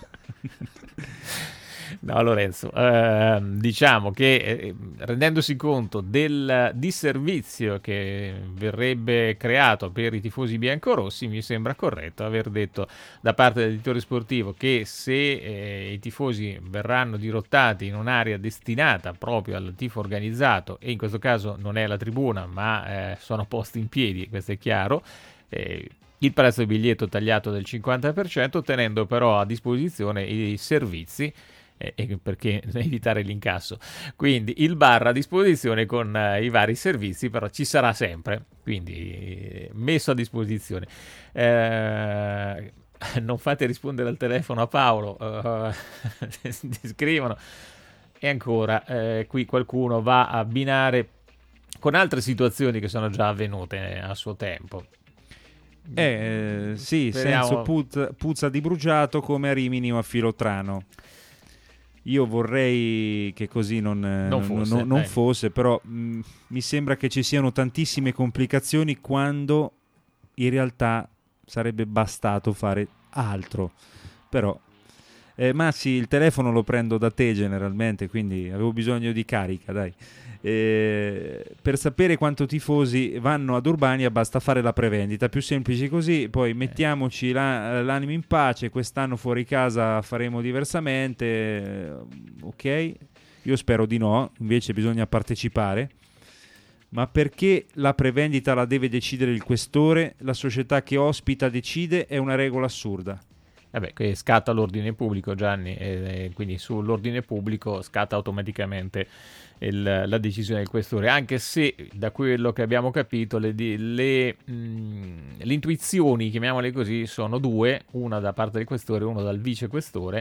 No, Lorenzo, eh, diciamo che eh, rendendosi conto del disservizio che verrebbe creato per i tifosi biancorossi, mi sembra corretto aver detto da parte dell'editore sportivo che se eh, i tifosi verranno dirottati in un'area destinata proprio al tifo organizzato, e in questo caso non è la tribuna ma eh, sono posti in piedi, questo è chiaro, eh, il prezzo del biglietto tagliato del cinquanta per cento, tenendo però a disposizione i servizi, eh, perché evitare l'incasso, quindi il bar a disposizione con eh, i vari servizi, però ci sarà sempre, quindi eh, messo a disposizione. Eh, non fate rispondere al telefono a Paolo, uh, ti scrivono. E ancora eh, qui qualcuno va a abbinare con altre situazioni che sono già avvenute a suo tempo. Eh, sì, Speriamo... senso puzza, puzza di bruciato come a Rimini o a Filottrano. Io vorrei che così non, non, fosse, non, non fosse, però mh, mi sembra che ci siano tantissime complicazioni quando in realtà sarebbe bastato fare altro. Però Eh, Massi, il telefono lo prendo da te generalmente, quindi avevo bisogno di carica, dai. Eh, per sapere quanto tifosi vanno ad Urbania basta fare la prevendita, più semplice così, poi mettiamoci la, l'animo in pace, quest'anno fuori casa faremo diversamente, eh, ok? Io spero di no, invece bisogna partecipare. Ma perché la prevendita la deve decidere il questore? La società che ospita decide, è una regola assurda. Vabbè, qui scatta l'ordine pubblico, Gianni, e quindi sull'ordine pubblico scatta automaticamente il, la decisione del questore, anche se da quello che abbiamo capito le, le, mh, le intuizioni, chiamiamole così, sono due, una da parte del questore e una dal vice questore,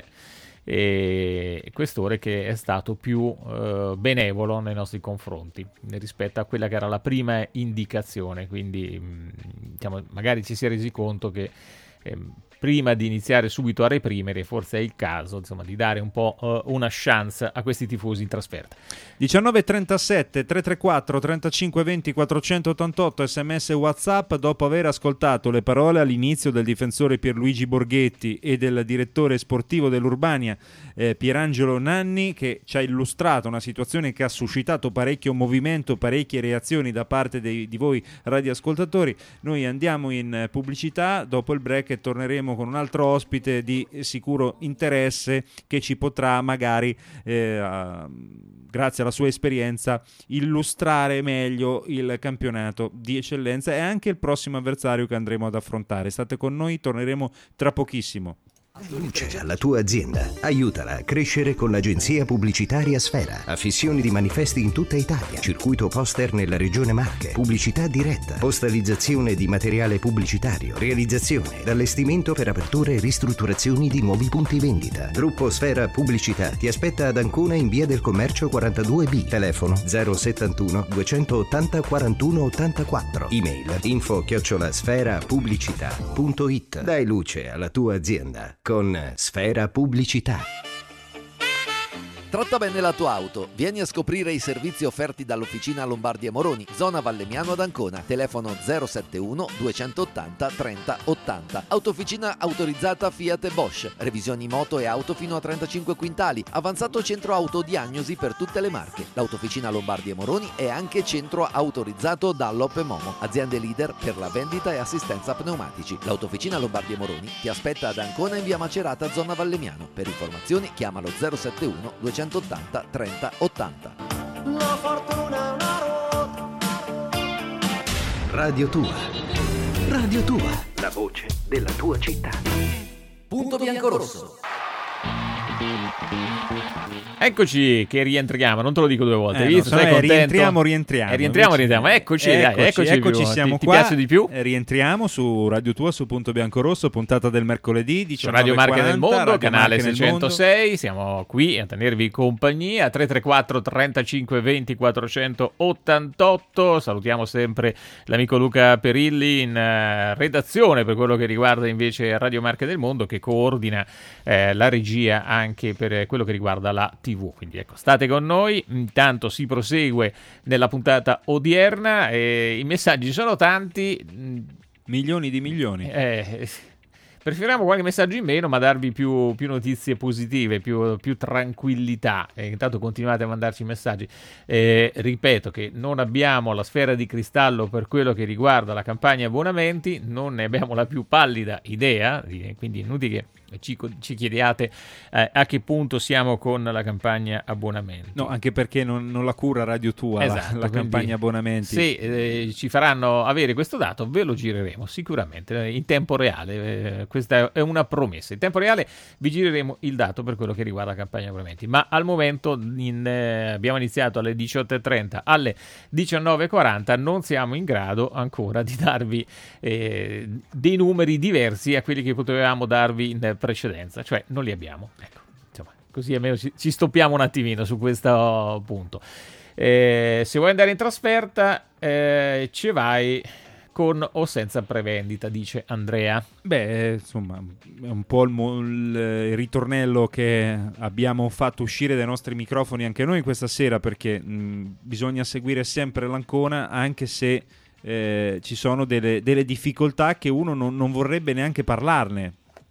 e questore che è stato più eh, benevolo nei nostri confronti rispetto a quella che era la prima indicazione, quindi mh, diciamo, magari ci si è resi conto che eh, prima di iniziare subito a reprimere forse è il caso, insomma, di dare un po' uh, una chance a questi tifosi in trasferta. diciannove trentasette tre tre quattro trentacinque venti quattrocentottantotto sms e WhatsApp. Dopo aver ascoltato le parole all'inizio del difensore Pierluigi Borghetti e del direttore sportivo dell'Urbania eh, Pierangelo Nanni, che ci ha illustrato una situazione che ha suscitato parecchio movimento, parecchie reazioni da parte dei, di voi radioascoltatori, noi andiamo in pubblicità, dopo il break e torneremo con un altro ospite di sicuro interesse che ci potrà magari eh, grazie alla sua esperienza illustrare meglio il campionato di eccellenza e anche il prossimo avversario che andremo ad affrontare. State con noi, torneremo tra pochissimo. Luce alla tua azienda. Aiutala a crescere con l'agenzia pubblicitaria Sfera. Affissioni di manifesti in tutta Italia. Circuito poster nella regione Marche. Pubblicità diretta. Postalizzazione di materiale pubblicitario. Realizzazione ed allestimento per aperture e ristrutturazioni di nuovi punti vendita. Gruppo Sfera Pubblicità ti aspetta ad Ancona in via del Commercio quarantadue B. Telefono zero settantuno duecentottanta quarantuno ottantaquattro. Email info chiocciola sfera pubblicità punto it. Dai luce alla tua azienda con Sfera Pubblicità. Tratta bene la tua auto. Vieni a scoprire i servizi offerti dall'Officina Lombardi e Moroni, zona Vallemiano ad Ancona. Telefono zero settantuno duecentottanta trenta ottanta. Autofficina autorizzata Fiat e Bosch. Revisioni moto e auto fino a trentacinque quintali. Avanzato centro autodiagnosi per tutte le marche. L'Autofficina Lombardi e Moroni è anche centro autorizzato Dunlop e Momo. Aziende leader per la vendita e assistenza pneumatici. L'Autofficina Lombardi e Moroni ti aspetta ad Ancona in via Macerata, zona Vallemiano. Per informazioni chiamalo zero settantuno duecentottanta trenta ottanta. La fortuna è una ruota. Radio Tua. Radio Tua. La voce della tua città. Punto biancorosso. Eccoci che rientriamo, non te lo dico due volte, eh, visto? No, Sei eh, contento? rientriamo, rientriamo. Eh, rientriamo, rientriamo. Eccoci, eccoci, dai, eccoci, eccoci più. siamo ti, qua. Ti piace di più? Eh, rientriamo su Radio Tua, su Punto Biancorosso, puntata del mercoledì, su Radio Marche del Mondo, Radio canale Marche seicentosei. Mondo. Siamo qui a tenervi compagnia. Tre tre quattro trentacinque venti quattrocentottantotto. Salutiamo sempre l'amico Luca Perilli in uh, redazione per quello che riguarda invece Radio Marche del Mondo, che coordina eh, la regia anche per quello che riguarda la tivù. Quindi ecco, state con noi, intanto si prosegue nella puntata odierna e i messaggi sono tanti, milioni di milioni. Eh, preferiamo qualche messaggio in meno, ma darvi più, più notizie positive, più, più tranquillità. E intanto continuate a mandarci messaggi. Eh, ripeto che non abbiamo la sfera di cristallo per quello che riguarda la campagna abbonamenti, non ne abbiamo la più pallida idea, quindi inutile che Ci, ci chiediate eh, a che punto siamo con la campagna abbonamenti. No, anche perché non, non la cura Radio Tua, esatto, la, la campagna abbonamenti. Se eh, ci faranno avere questo dato, ve lo gireremo sicuramente in tempo reale. Eh, questa è una promessa. In tempo reale vi gireremo il dato per quello che riguarda la campagna abbonamenti. Ma al momento in, eh, abbiamo iniziato alle diciotto e trenta, alle diciannove e quaranta non siamo in grado ancora di darvi eh, dei numeri diversi a quelli che potevamo darvi in precedenza, cioè non li abbiamo, ecco, insomma, così almeno ci, ci stoppiamo un attimino su questo punto. Eh, se vuoi andare in trasferta eh, ci vai con o senza prevendita, dice Andrea. Beh, insomma, è un po' il, il ritornello che abbiamo fatto uscire dai nostri microfoni anche noi questa sera, perché mh, bisogna seguire sempre l'Ancona, anche se eh, ci sono delle, delle difficoltà che uno non, non vorrebbe neanche parlarne.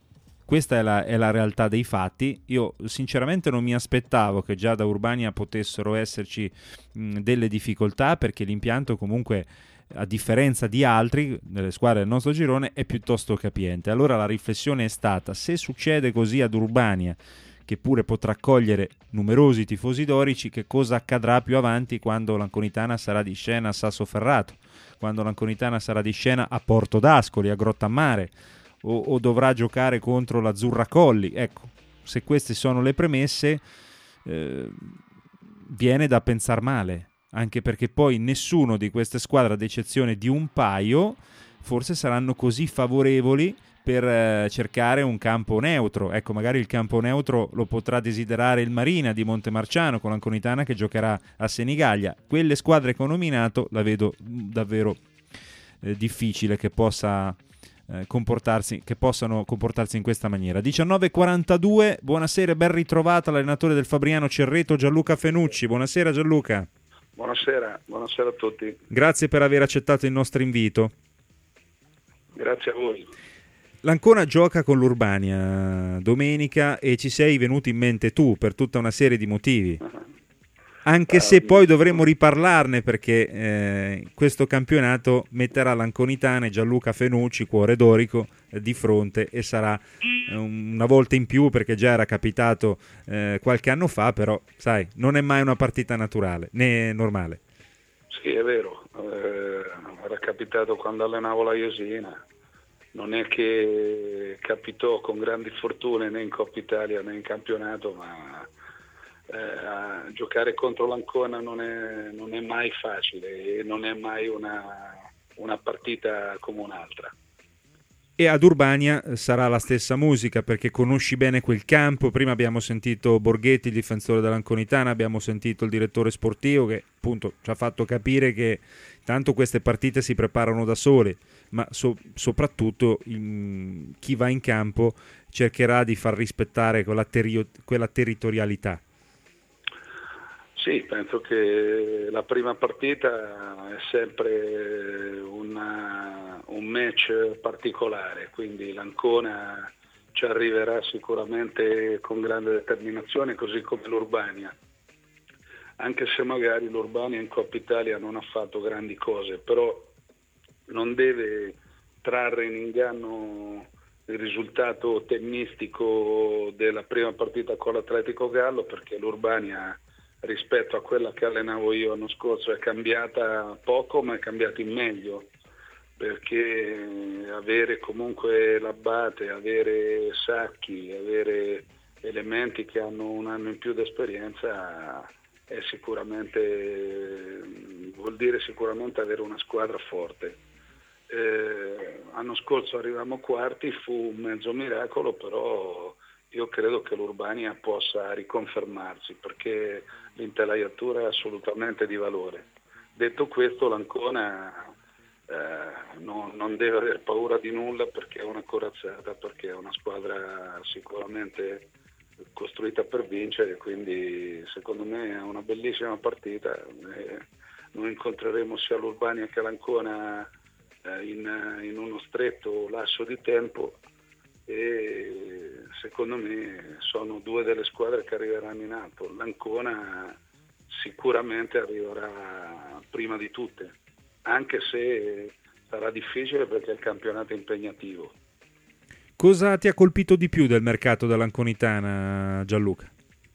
Questa è la, è la realtà dei fatti. Io sinceramente non mi aspettavo che già da Urbania potessero esserci mh, delle difficoltà, perché l'impianto comunque, a differenza di altri delle squadre del nostro girone, è piuttosto capiente. Allora la riflessione è stata: se succede così ad Urbania, che pure potrà accogliere numerosi tifosi dorici, che cosa accadrà più avanti quando l'Anconitana sarà di scena a Sassoferrato, quando l'Anconitana sarà di scena a Porto d'Ascoli, a Grottammare, o, o dovrà giocare contro l'Azzurra Colli. Ecco, se queste sono le premesse, eh, viene da pensar male, anche perché poi nessuno di queste squadre, ad eccezione di un paio, forse saranno così favorevoli per eh, cercare un campo neutro. Ecco, magari il campo neutro lo potrà desiderare il Marina di Montemarciano, con l'Anconitana che giocherà a Senigallia. Quelle squadre che ho nominato la vedo davvero eh, difficile che possa eh, comportarsi che possano comportarsi in questa maniera. diciannove e quarantadue, buonasera, ben ritrovata l'allenatore del Fabriano Cerreto, Gianluca Fenucci. Buonasera Gianluca. Buonasera, buonasera a tutti. Grazie per aver accettato il nostro invito. Grazie a voi. L'Ancona gioca con l'Urbania domenica e ci sei venuto in mente tu per tutta una serie di motivi, anche se poi dovremo riparlarne, perché eh, questo campionato metterà l'Anconitana e Gianluca Fenucci, cuore dorico, eh, di fronte, e sarà eh, una volta in più, perché già era capitato eh, qualche anno fa, però sai, non è mai una partita naturale né normale. Sì, è vero, eh, era capitato quando allenavo la Jesina. Non è che capitò con grandi fortune né in Coppa Italia né in campionato, ma eh, giocare contro l'Ancona non è, non è mai facile e non è mai una, una partita come un'altra. E ad Urbania sarà la stessa musica, perché conosci bene quel campo. Prima abbiamo sentito Borghetti, il difensore dell'Anconitana, abbiamo sentito il direttore sportivo che appunto ci ha fatto capire che tanto queste partite si preparano da sole, ma so- soprattutto in, chi va in campo cercherà di far rispettare quella, terio- quella territorialità. Sì, penso che la prima partita è sempre una, un match particolare, quindi l'Ancona ci arriverà sicuramente con grande determinazione, così come l'Urbania, anche se magari l'Urbania in Coppa Italia non ha fatto grandi cose, però non deve trarre in inganno il risultato tennistico della prima partita con l'Atletico Gallo, perché l'Urbania rispetto a quella che allenavo io l'anno scorso è cambiata poco, ma è cambiata in meglio, perché avere comunque l'Abbate, avere Sacchi, avere elementi che hanno un anno in più di esperienza è sicuramente, vuol dire sicuramente avere una squadra forte. Eh, l'anno scorso arrivammo quarti, fu un mezzo miracolo, però io credo che l'Urbania possa riconfermarsi, perché l'intelaiatura è assolutamente di valore. Detto questo, l'Ancona eh, non, non deve aver paura di nulla, perché è una corazzata, perché è una squadra sicuramente costruita per vincere, quindi secondo me è una bellissima partita. Eh, noi incontreremo sia l'Urbania che l'Ancona eh, in, in uno stretto lasso di tempo, e secondo me sono due delle squadre che arriveranno in alto. L'Ancona sicuramente arriverà prima di tutte, anche se sarà difficile perché il campionato è impegnativo. Cosa ti ha colpito di più del mercato dell'Anconitana, Gianluca?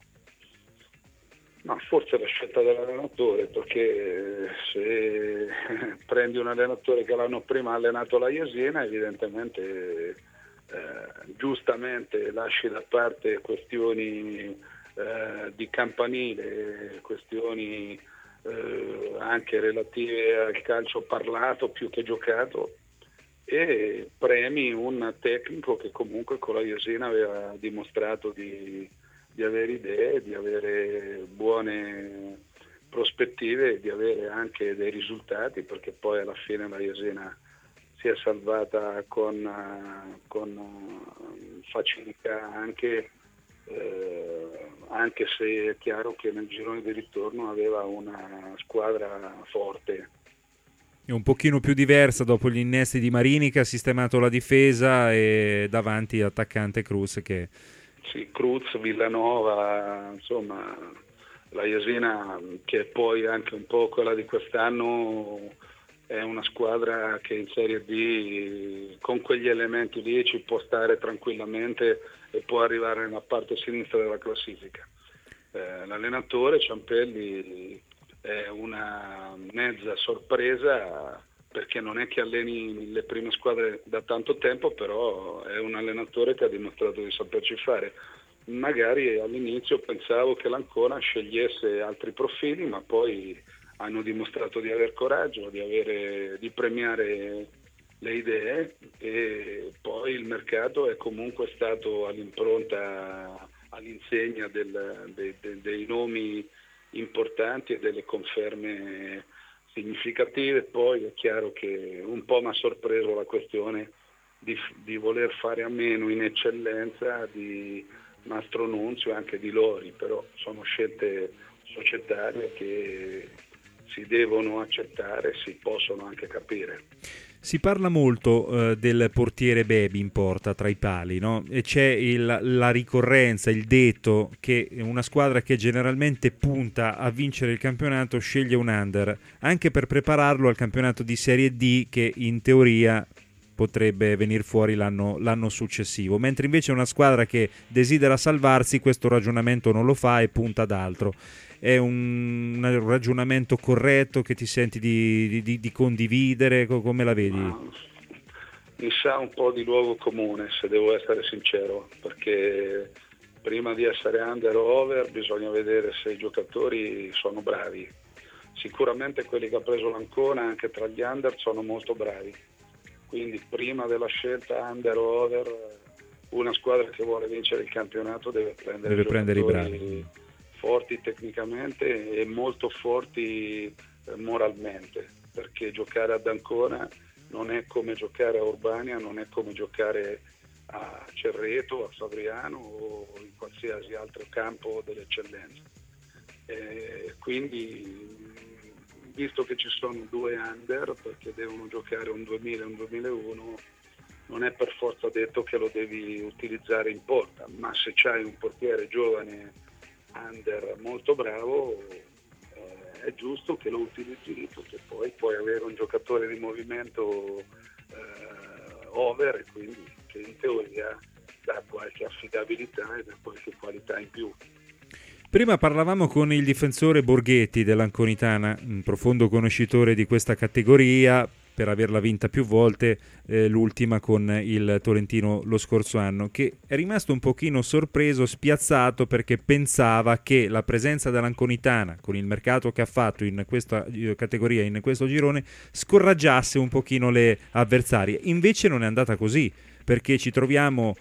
Ma forse la scelta dell'allenatore, perché se prendi un allenatore che l'anno prima ha allenato la Jesina, evidentemente eh, giustamente lasci da parte questioni eh, di campanile, questioni eh, anche relative al calcio parlato più che giocato, e premi un tecnico che comunque con la Jesina aveva dimostrato di, di avere idee, di avere buone prospettive e di avere anche dei risultati, perché poi alla fine la Jesina si è salvata con, con facilità, anche, eh, anche se è chiaro che nel girone di ritorno aveva una squadra forte. È un pochino più diversa dopo gli innesti di Marini, che ha sistemato la difesa, e davanti l'attaccante Cruz che... Sì, Cruz, Villanova, insomma, la Jesina, che è poi anche un po' quella di quest'anno, è una squadra che in Serie D con quegli elementi lì ci può stare tranquillamente e può arrivare nella parte sinistra della classifica. Eh, l'allenatore Ciampelli è una mezza sorpresa, perché non è che alleni le prime squadre da tanto tempo, però è un allenatore che ha dimostrato di saperci fare. Magari all'inizio pensavo che l'Ancona scegliesse altri profili, ma poi hanno dimostrato di aver coraggio, di, avere, di premiare le idee, e poi il mercato è comunque stato all'impronta, all'insegna del, dei, dei, dei nomi importanti e delle conferme significative. Poi è chiaro che un po' mi ha sorpreso la questione di, di voler fare a meno in eccellenza di Mastro Nunzio e anche di Lori, però sono scelte societarie che si devono accettare, si possono anche capire. Si parla molto eh, del portiere Bebi in porta tra i pali, no? E c'è il, la ricorrenza, il detto che una squadra che generalmente punta a vincere il campionato sceglie un under, anche per prepararlo al campionato di Serie D, che in teoria potrebbe venire fuori l'anno, l'anno successivo, mentre invece una squadra che desidera salvarsi questo ragionamento non lo fa e punta ad altro. È un, un ragionamento corretto che ti senti di, di, di condividere? Come la vedi? Mi sa un po' di luogo comune, se devo essere sincero, perché prima di essere under o over bisogna vedere se i giocatori sono bravi. Sicuramente quelli che ha preso l'Ancona anche tra gli under sono molto bravi, quindi prima della scelta under o over, una squadra che vuole vincere il campionato deve prendere, deve prendere i giocatori bravi, forti tecnicamente e molto forti eh, moralmente, perché giocare ad Ancona non è come giocare a Urbania, non è come giocare a Cerreto, a Fabriano o in qualsiasi altro campo dell'eccellenza. E quindi, visto che ci sono due under, perché devono giocare un duemila e un duemilauno, non è per forza detto che lo devi utilizzare in porta, ma se c'hai un portiere giovane under molto bravo, eh, è giusto che lo utilizzi lì, perché poi puoi avere un giocatore di movimento eh, over, e quindi che in teoria dà qualche affidabilità e dà qualche qualità in più. Prima parlavamo con il difensore Borghetti dell'Anconitana, un profondo conoscitore di questa categoria per averla vinta più volte, eh, l'ultima con il Tolentino lo scorso anno, che è rimasto un pochino sorpreso, spiazzato, perché pensava che la presenza dell'Anconitana, con il mercato che ha fatto in questa categoria, in questo girone, scoraggiasse un pochino le avversarie. Invece non è andata così, perché ci troviamo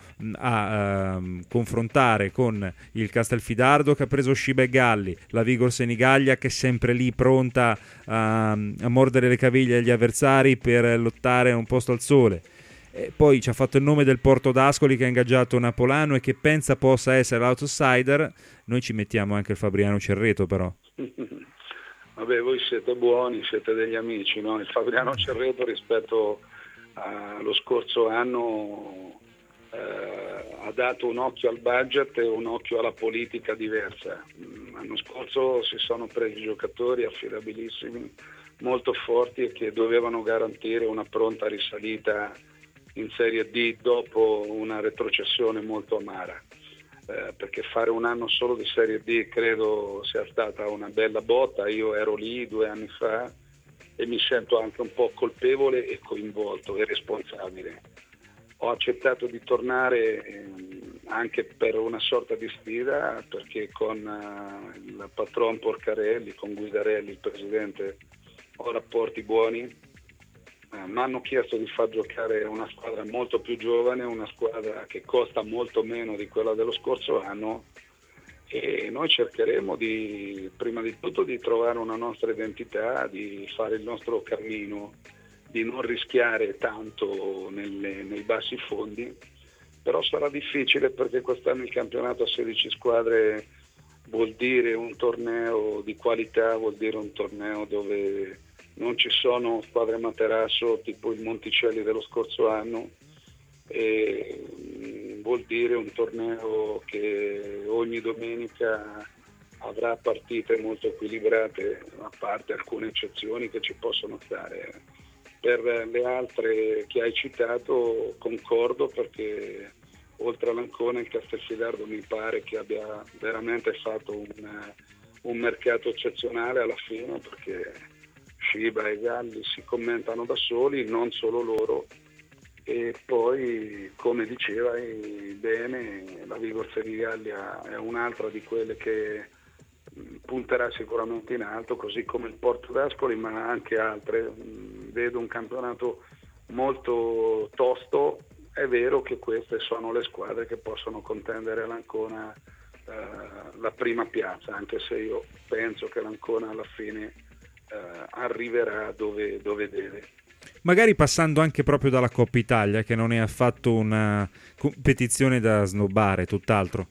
a uh, confrontare con il Castelfidardo che ha preso Sciba e Galli, la Vigor Senigallia che è sempre lì pronta a, a mordere le caviglie agli avversari per lottare a un posto al sole. E poi ci ha fatto il nome del Porto d'Ascoli che ha ingaggiato Napolano e che pensa possa essere l'outsider. Noi ci mettiamo anche il Fabriano Cerreto, però. Vabbè, voi siete buoni, siete degli amici, no? Il Fabriano Cerreto rispetto lo scorso anno eh, ha dato un occhio al budget e un occhio alla politica diversa. L'anno scorso si sono presi giocatori affidabilissimi, molto forti e che dovevano garantire una pronta risalita in Serie D dopo una retrocessione molto amara, eh, perché fare un anno solo di Serie D credo sia stata una bella botta. Io ero lì due anni fa e mi sento anche un po' colpevole e coinvolto e responsabile. Ho accettato di tornare eh, anche per una sorta di sfida, perché con uh, il patron Porcarelli, con Guidarelli, il presidente, ho rapporti buoni. Uh, mi hanno chiesto di far giocare una squadra molto più giovane, una squadra che costa molto meno di quella dello scorso anno, e noi cercheremo di, prima di tutto, di trovare una nostra identità, di fare il nostro cammino, di non rischiare tanto nelle, nei bassi fondi, però sarà difficile perché quest'anno il campionato a sedici squadre vuol dire un torneo di qualità, vuol dire un torneo dove non ci sono squadre materasso tipo il Monticelli dello scorso anno, e mh, vuol dire un torneo che ogni domenica avrà partite molto equilibrate, a parte alcune eccezioni che ci possono stare. Per le altre che hai citato concordo, perché oltre all'Ancona il Castelfidardo mi pare che abbia veramente fatto un, un mercato eccezionale alla fine, perché Sciba e Galli si commentano da soli, non solo loro, e poi come dicevai bene, la Vigor Senigallia è un'altra di quelle che punterà sicuramente in alto, così come il Porto d'Ascoli, ma anche altre. Vedo un campionato molto tosto. È vero che queste sono le squadre che possono contendere all'Ancona eh, la prima piazza, anche se io penso che l'Ancona alla fine eh, arriverà dove, dove deve. Magari passando anche proprio dalla Coppa Italia, che non è affatto una competizione da snobbare, tutt'altro.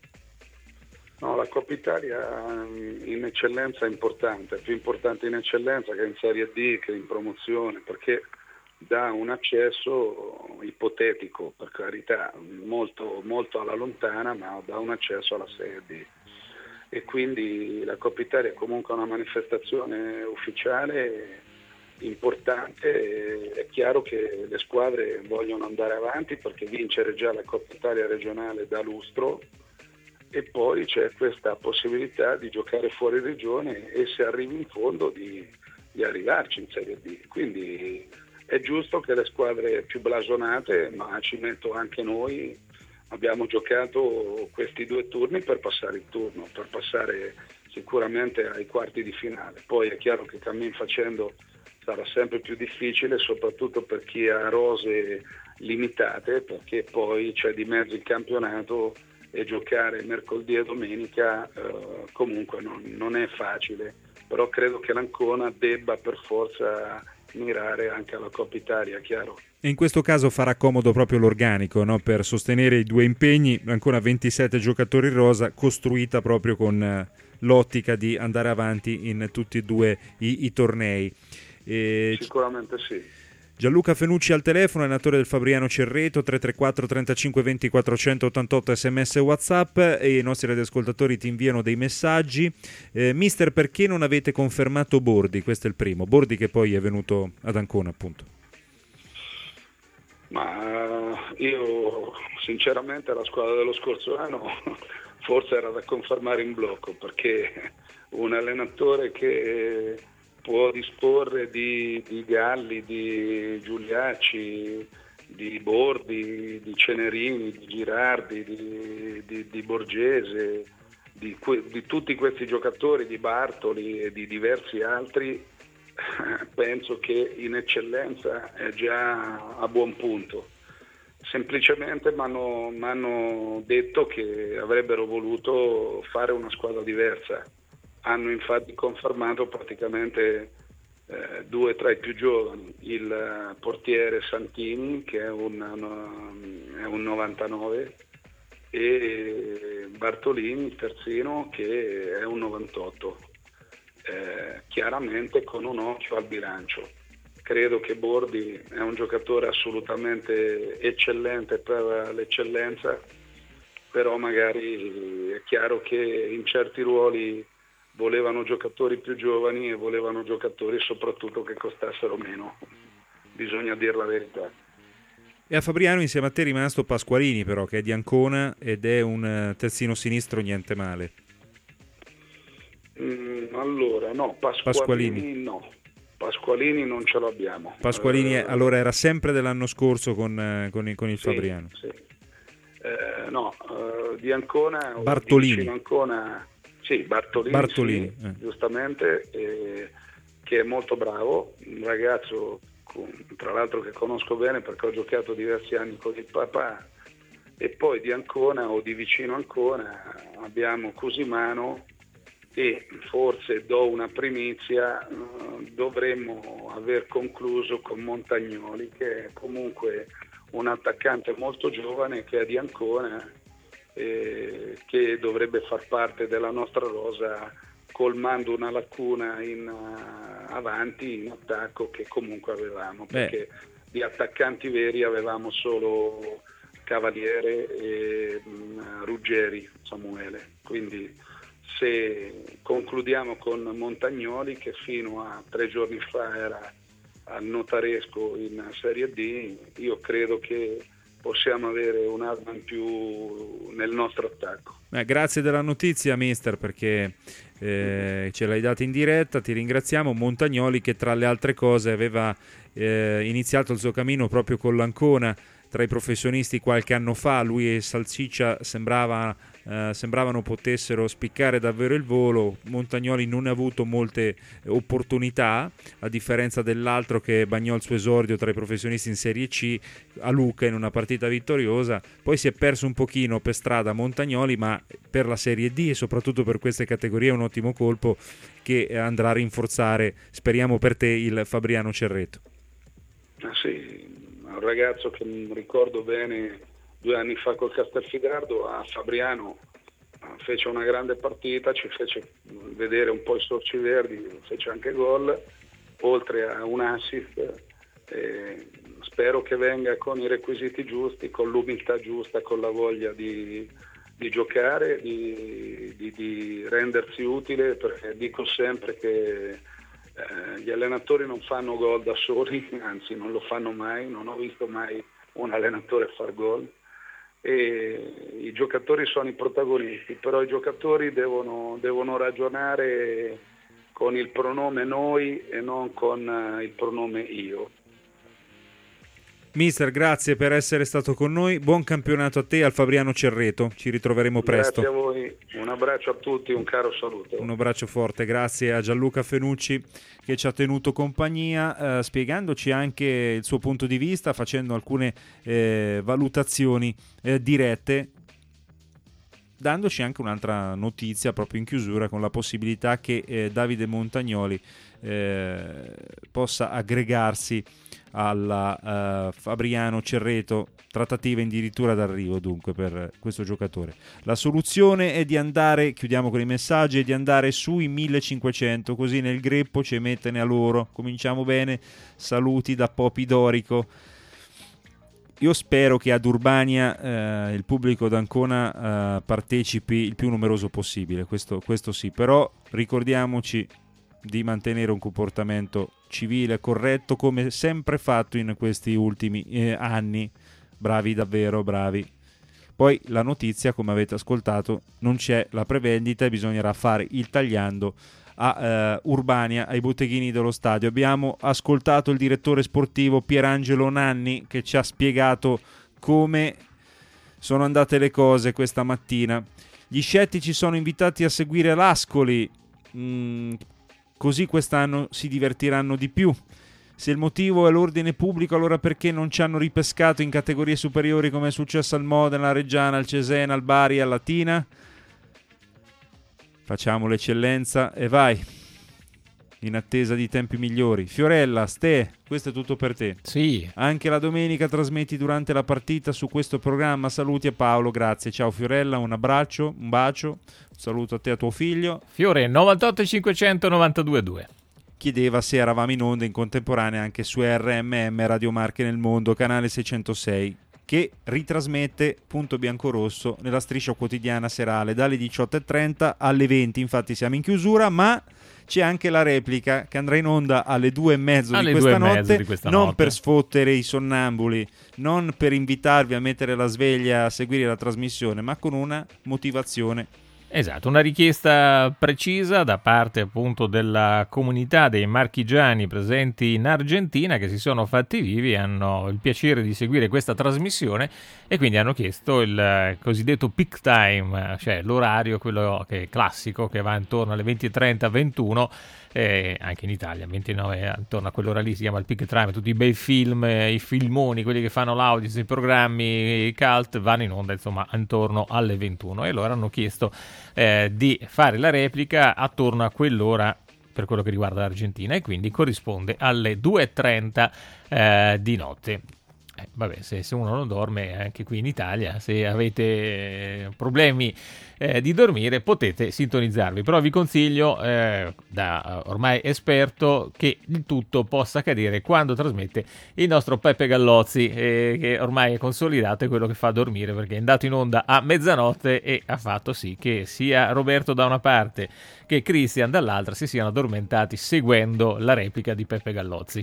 No, la Coppa Italia in eccellenza è importante, è più importante in eccellenza che in Serie D, che in promozione, perché dà un accesso ipotetico, per carità, molto, molto alla lontana, ma dà un accesso alla Serie D. E quindi la Coppa Italia è comunque una manifestazione ufficiale importante. È chiaro che le squadre vogliono andare avanti, perché vincere già la Coppa Italia regionale dà lustro, e poi c'è questa possibilità di giocare fuori regione e, se arrivi in fondo, di, di arrivarci in Serie D. Quindi è giusto che le squadre più blasonate, ma ci metto anche noi, abbiamo giocato questi due turni per passare il turno, per passare sicuramente ai quarti di finale. Poi è chiaro che cammin facendo sarà sempre più difficile, soprattutto per chi ha rose limitate, perché poi c'è di mezzo il campionato e giocare mercoledì e domenica eh, comunque non, non è facile, però credo che l'Ancona debba per forza mirare anche alla Coppa Italia, chiaro. E in questo caso farà comodo proprio l'organico, no? Per sostenere i due impegni, ancora ventisette giocatori in rosa, costruita proprio con eh, l'ottica di andare avanti in tutti e due i, i tornei. E... Sicuramente sì. Gianluca Fenucci al telefono, allenatore del Fabriano Cerreto, tre tre quattro trentacinque venti quattrocentottantotto sms e WhatsApp, e i nostri radioascoltatori ti inviano dei messaggi. Eh, mister, perché non avete confermato Bordi? Questo è il primo. Bordi che poi è venuto ad Ancona, appunto. Ma io sinceramente la squadra dello scorso anno forse era da confermare in blocco, perché un allenatore che può disporre di, di Galli, di Giuliacci, di Bordi, di Cenerini, di Girardi, di, di, di Borgese, di, di tutti questi giocatori, di Bartoli e di diversi altri, penso che in eccellenza è già a buon punto. Semplicemente mi hanno detto che avrebbero voluto fare una squadra diversa. Hanno infatti confermato praticamente eh, due tra i più giovani, il eh, portiere Santini, che è un, un, è un novantanove, e Bartolini, il terzino, che è un novantotto, eh, chiaramente con un occhio al bilancio. Credo che Bordi è un giocatore assolutamente eccellente per l'eccellenza, però magari è chiaro che in certi ruoli volevano giocatori più giovani e volevano giocatori soprattutto che costassero meno, bisogna dire la verità. E a Fabriano insieme a te è rimasto Pasqualini, però, che è di Ancona ed è un terzino sinistro niente male. Mm, allora no, Pasqualini, Pasqualini no, Pasqualini non ce l'abbiamo. Pasqualini eh, allora era sempre dell'anno scorso con, con, con il sì, Fabriano. Sì. Eh, no, eh, di Ancona, Bartolini. Vicino Ancona, sì, Bartolini, Bartolini sì, eh. giustamente, eh, che è molto bravo, un ragazzo con, tra l'altro che conosco bene perché ho giocato diversi anni con il papà. E poi di Ancona o di vicino Ancona abbiamo Cusimano, e forse do una primizia, eh, dovremmo aver concluso con Montagnoli, che è comunque un attaccante molto giovane che è di Ancona, eh, che dovrebbe far parte della nostra rosa colmando una lacuna in uh, avanti, in attacco, che comunque avevamo, perché Beh. di attaccanti veri avevamo solo Cavaliere e um, Ruggeri Samuele, quindi se concludiamo con Montagnoli, che fino a tre giorni fa era al notaresco in Serie D, io credo che possiamo avere un'arma in più nel nostro attacco. Eh, grazie della notizia, mister, perché eh, ce l'hai data in diretta, ti ringraziamo. Montagnoli, che tra le altre cose aveva eh, iniziato il suo cammino proprio con l'Ancona tra i professionisti qualche anno fa, lui e Salsiccia sembrava, eh, sembravano potessero spiccare davvero il volo. Montagnoli non ha avuto molte opportunità, a differenza dell'altro che bagnò il suo esordio tra i professionisti in Serie C a Lucca in una partita vittoriosa. Poi si è perso un pochino per strada Montagnoli, ma per la Serie D e soprattutto per queste categorie è un ottimo colpo che andrà a rinforzare, speriamo per te, il Fabriano Cerreto. Ah sì, un ragazzo che ricordo bene due anni fa col Castelfidardo a Fabriano fece una grande partita, ci fece vedere un po' i sorci verdi, fece anche gol, oltre a un assist. Eh, spero che venga con i requisiti giusti, con l'umiltà giusta, con la voglia di, di giocare, di, di, di rendersi utile, perché dico sempre che Eh, gli allenatori non fanno gol da soli, anzi non lo fanno mai, non ho visto mai un allenatore far gol, e i giocatori sono i protagonisti, però i giocatori devono, devono ragionare con il pronome noi e non con uh, il pronome io. Mister, grazie per essere stato con noi, buon campionato a te, al Fabriano Cerreto, ci ritroveremo presto. Grazie a voi, un abbraccio a tutti, un caro saluto. Un abbraccio forte, grazie a Gianluca Fenucci che ci ha tenuto compagnia, eh, spiegandoci anche il suo punto di vista, facendo alcune eh, valutazioni eh, dirette, dandoci anche un'altra notizia proprio in chiusura, con la possibilità che eh, Davide Montagnoli eh, possa aggregarsi alla uh, Fabriano Cerreto, trattativa addirittura d'arrivo dunque per questo giocatore. La soluzione è di andare, chiudiamo con i messaggi, è di andare sui millecinquecento, così nel greppo ci mettene a loro. Cominciamo bene, saluti da Popi Dorico. Io spero che ad Urbania eh, il pubblico d'Ancona eh, partecipi il più numeroso possibile, questo, questo sì, però ricordiamoci di mantenere un comportamento civile, corretto, come sempre fatto in questi ultimi eh, anni. Bravi, davvero bravi. Poi la notizia, come avete ascoltato, non c'è la prevendita e bisognerà fare il tagliando a eh, Urbania, ai botteghini dello stadio. Abbiamo ascoltato il direttore sportivo Pierangelo Nanni, che ci ha spiegato come sono andate le cose questa mattina. Gli scettici sono invitati a seguire l'Ascoli, mm, così quest'anno si divertiranno di più. Se il motivo è l'ordine pubblico, allora perché non ci hanno ripescato in categorie superiori come è successo al Modena, al Reggiana, al Cesena, al Bari, al Latina? Facciamo l'eccellenza e vai, in attesa di tempi migliori. Fiorella, Ste, questo è tutto per te. Sì. Anche la domenica trasmetti durante la partita su questo programma. Saluti a Paolo, grazie. Ciao Fiorella, un abbraccio, un bacio, un saluto a te e a tuo figlio. Fiore, novantotto cinquecentonovantadue due. Chiedeva se eravamo in onda in contemporanea anche su R M M Radio Marche nel Mondo, canale seicentosei, che ritrasmette Punto Biancorosso nella striscia quotidiana serale dalle diciotto e trenta alle venti. Infatti siamo in chiusura, ma c'è anche la replica che andrà in onda alle due e mezzo alle di questa notte, di questa non notte. Per sfottere i sonnambuli, non per invitarvi a mettere la sveglia a seguire la trasmissione, ma con una motivazione. Esatto, una richiesta precisa da parte appunto della comunità dei marchigiani presenti in Argentina, che si sono fatti vivi, hanno il piacere di seguire questa trasmissione e quindi hanno chiesto il cosiddetto peak time, cioè l'orario, quello che è classico, che va intorno alle venti e trenta ventuno, eh, anche in Italia ventinove, intorno a quell'ora lì si chiama il peak time. Tutti i bei film, eh, i filmoni, quelli che fanno l'audio sui programmi i cult, vanno in onda insomma intorno alle ventuno, e loro hanno chiesto eh, di fare la replica attorno a quell'ora per quello che riguarda l'Argentina, e quindi corrisponde alle due e trenta eh, di notte. Eh, vabbè, se, se uno non dorme, anche qui in Italia, se avete problemi eh, di dormire, potete sintonizzarvi. Però vi consiglio, eh, da ormai esperto, che il tutto possa accadere quando trasmette il nostro Peppe Gallozzi, eh, che ormai è consolidato, è quello che fa dormire, perché è andato in onda a mezzanotte e ha fatto sì che sia Roberto da una parte che Christian dall'altra si siano addormentati seguendo la replica di Peppe Gallozzi.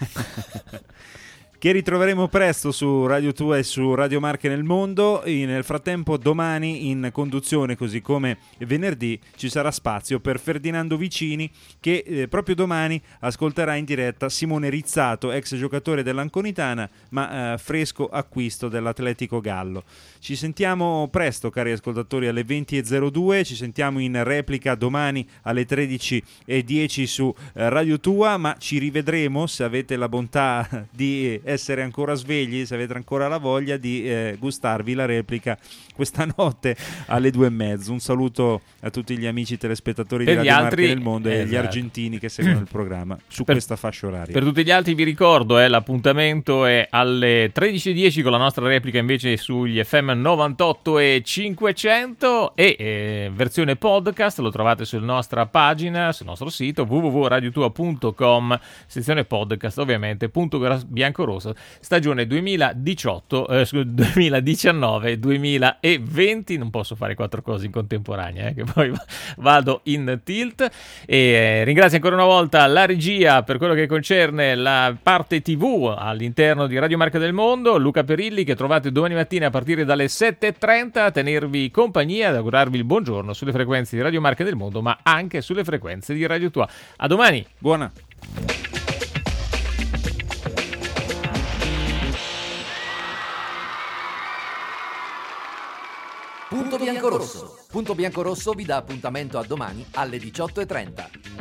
Che ritroveremo presto su Radio Tua e su Radio Marche nel Mondo. E nel frattempo domani in conduzione, così come venerdì, ci sarà spazio per Ferdinando Vicini, che eh, proprio domani ascolterà in diretta Simone Rizzato, ex giocatore dell'Anconitana ma eh, fresco acquisto dell'Atletico Gallo. Ci sentiamo presto, cari ascoltatori, alle venti e zero due, ci sentiamo in replica domani alle tredici e dieci su eh, Radio Tua, ma ci rivedremo, se avete la bontà di essere ancora svegli, se avete ancora la voglia di eh, gustarvi la replica questa notte alle due e mezzo. Un saluto a tutti gli amici telespettatori per di Radio altri, Marche del Mondo esatto. e gli argentini che seguono il programma su per, questa fascia oraria. Per tutti gli altri vi ricordo, eh, l'appuntamento è alle tredici e dieci con la nostra replica invece sugli F M novantotto e cinquecento e eh, versione podcast lo trovate sulla nostra pagina, sul nostro sito w w w punto radiotua punto com, sezione podcast ovviamente, punto biancorosso, stagione duemiladiciotto, eh, duemiladiciannove duemilaventi. Non posso fare quattro cose in contemporanea, eh, che poi vado in tilt. E eh, ringrazio ancora una volta la regia per quello che concerne la parte tivù all'interno di Radio Marche del Mondo, Luca Perilli, che trovate domani mattina a partire dalle sette e trenta a tenervi compagnia, ad augurarvi il buongiorno sulle frequenze di Radio Marche del Mondo, ma anche sulle frequenze di Radio Tua. A domani. Buona. Punto Biancorosso. Punto Biancorosso vi dà appuntamento a domani alle diciotto e trenta.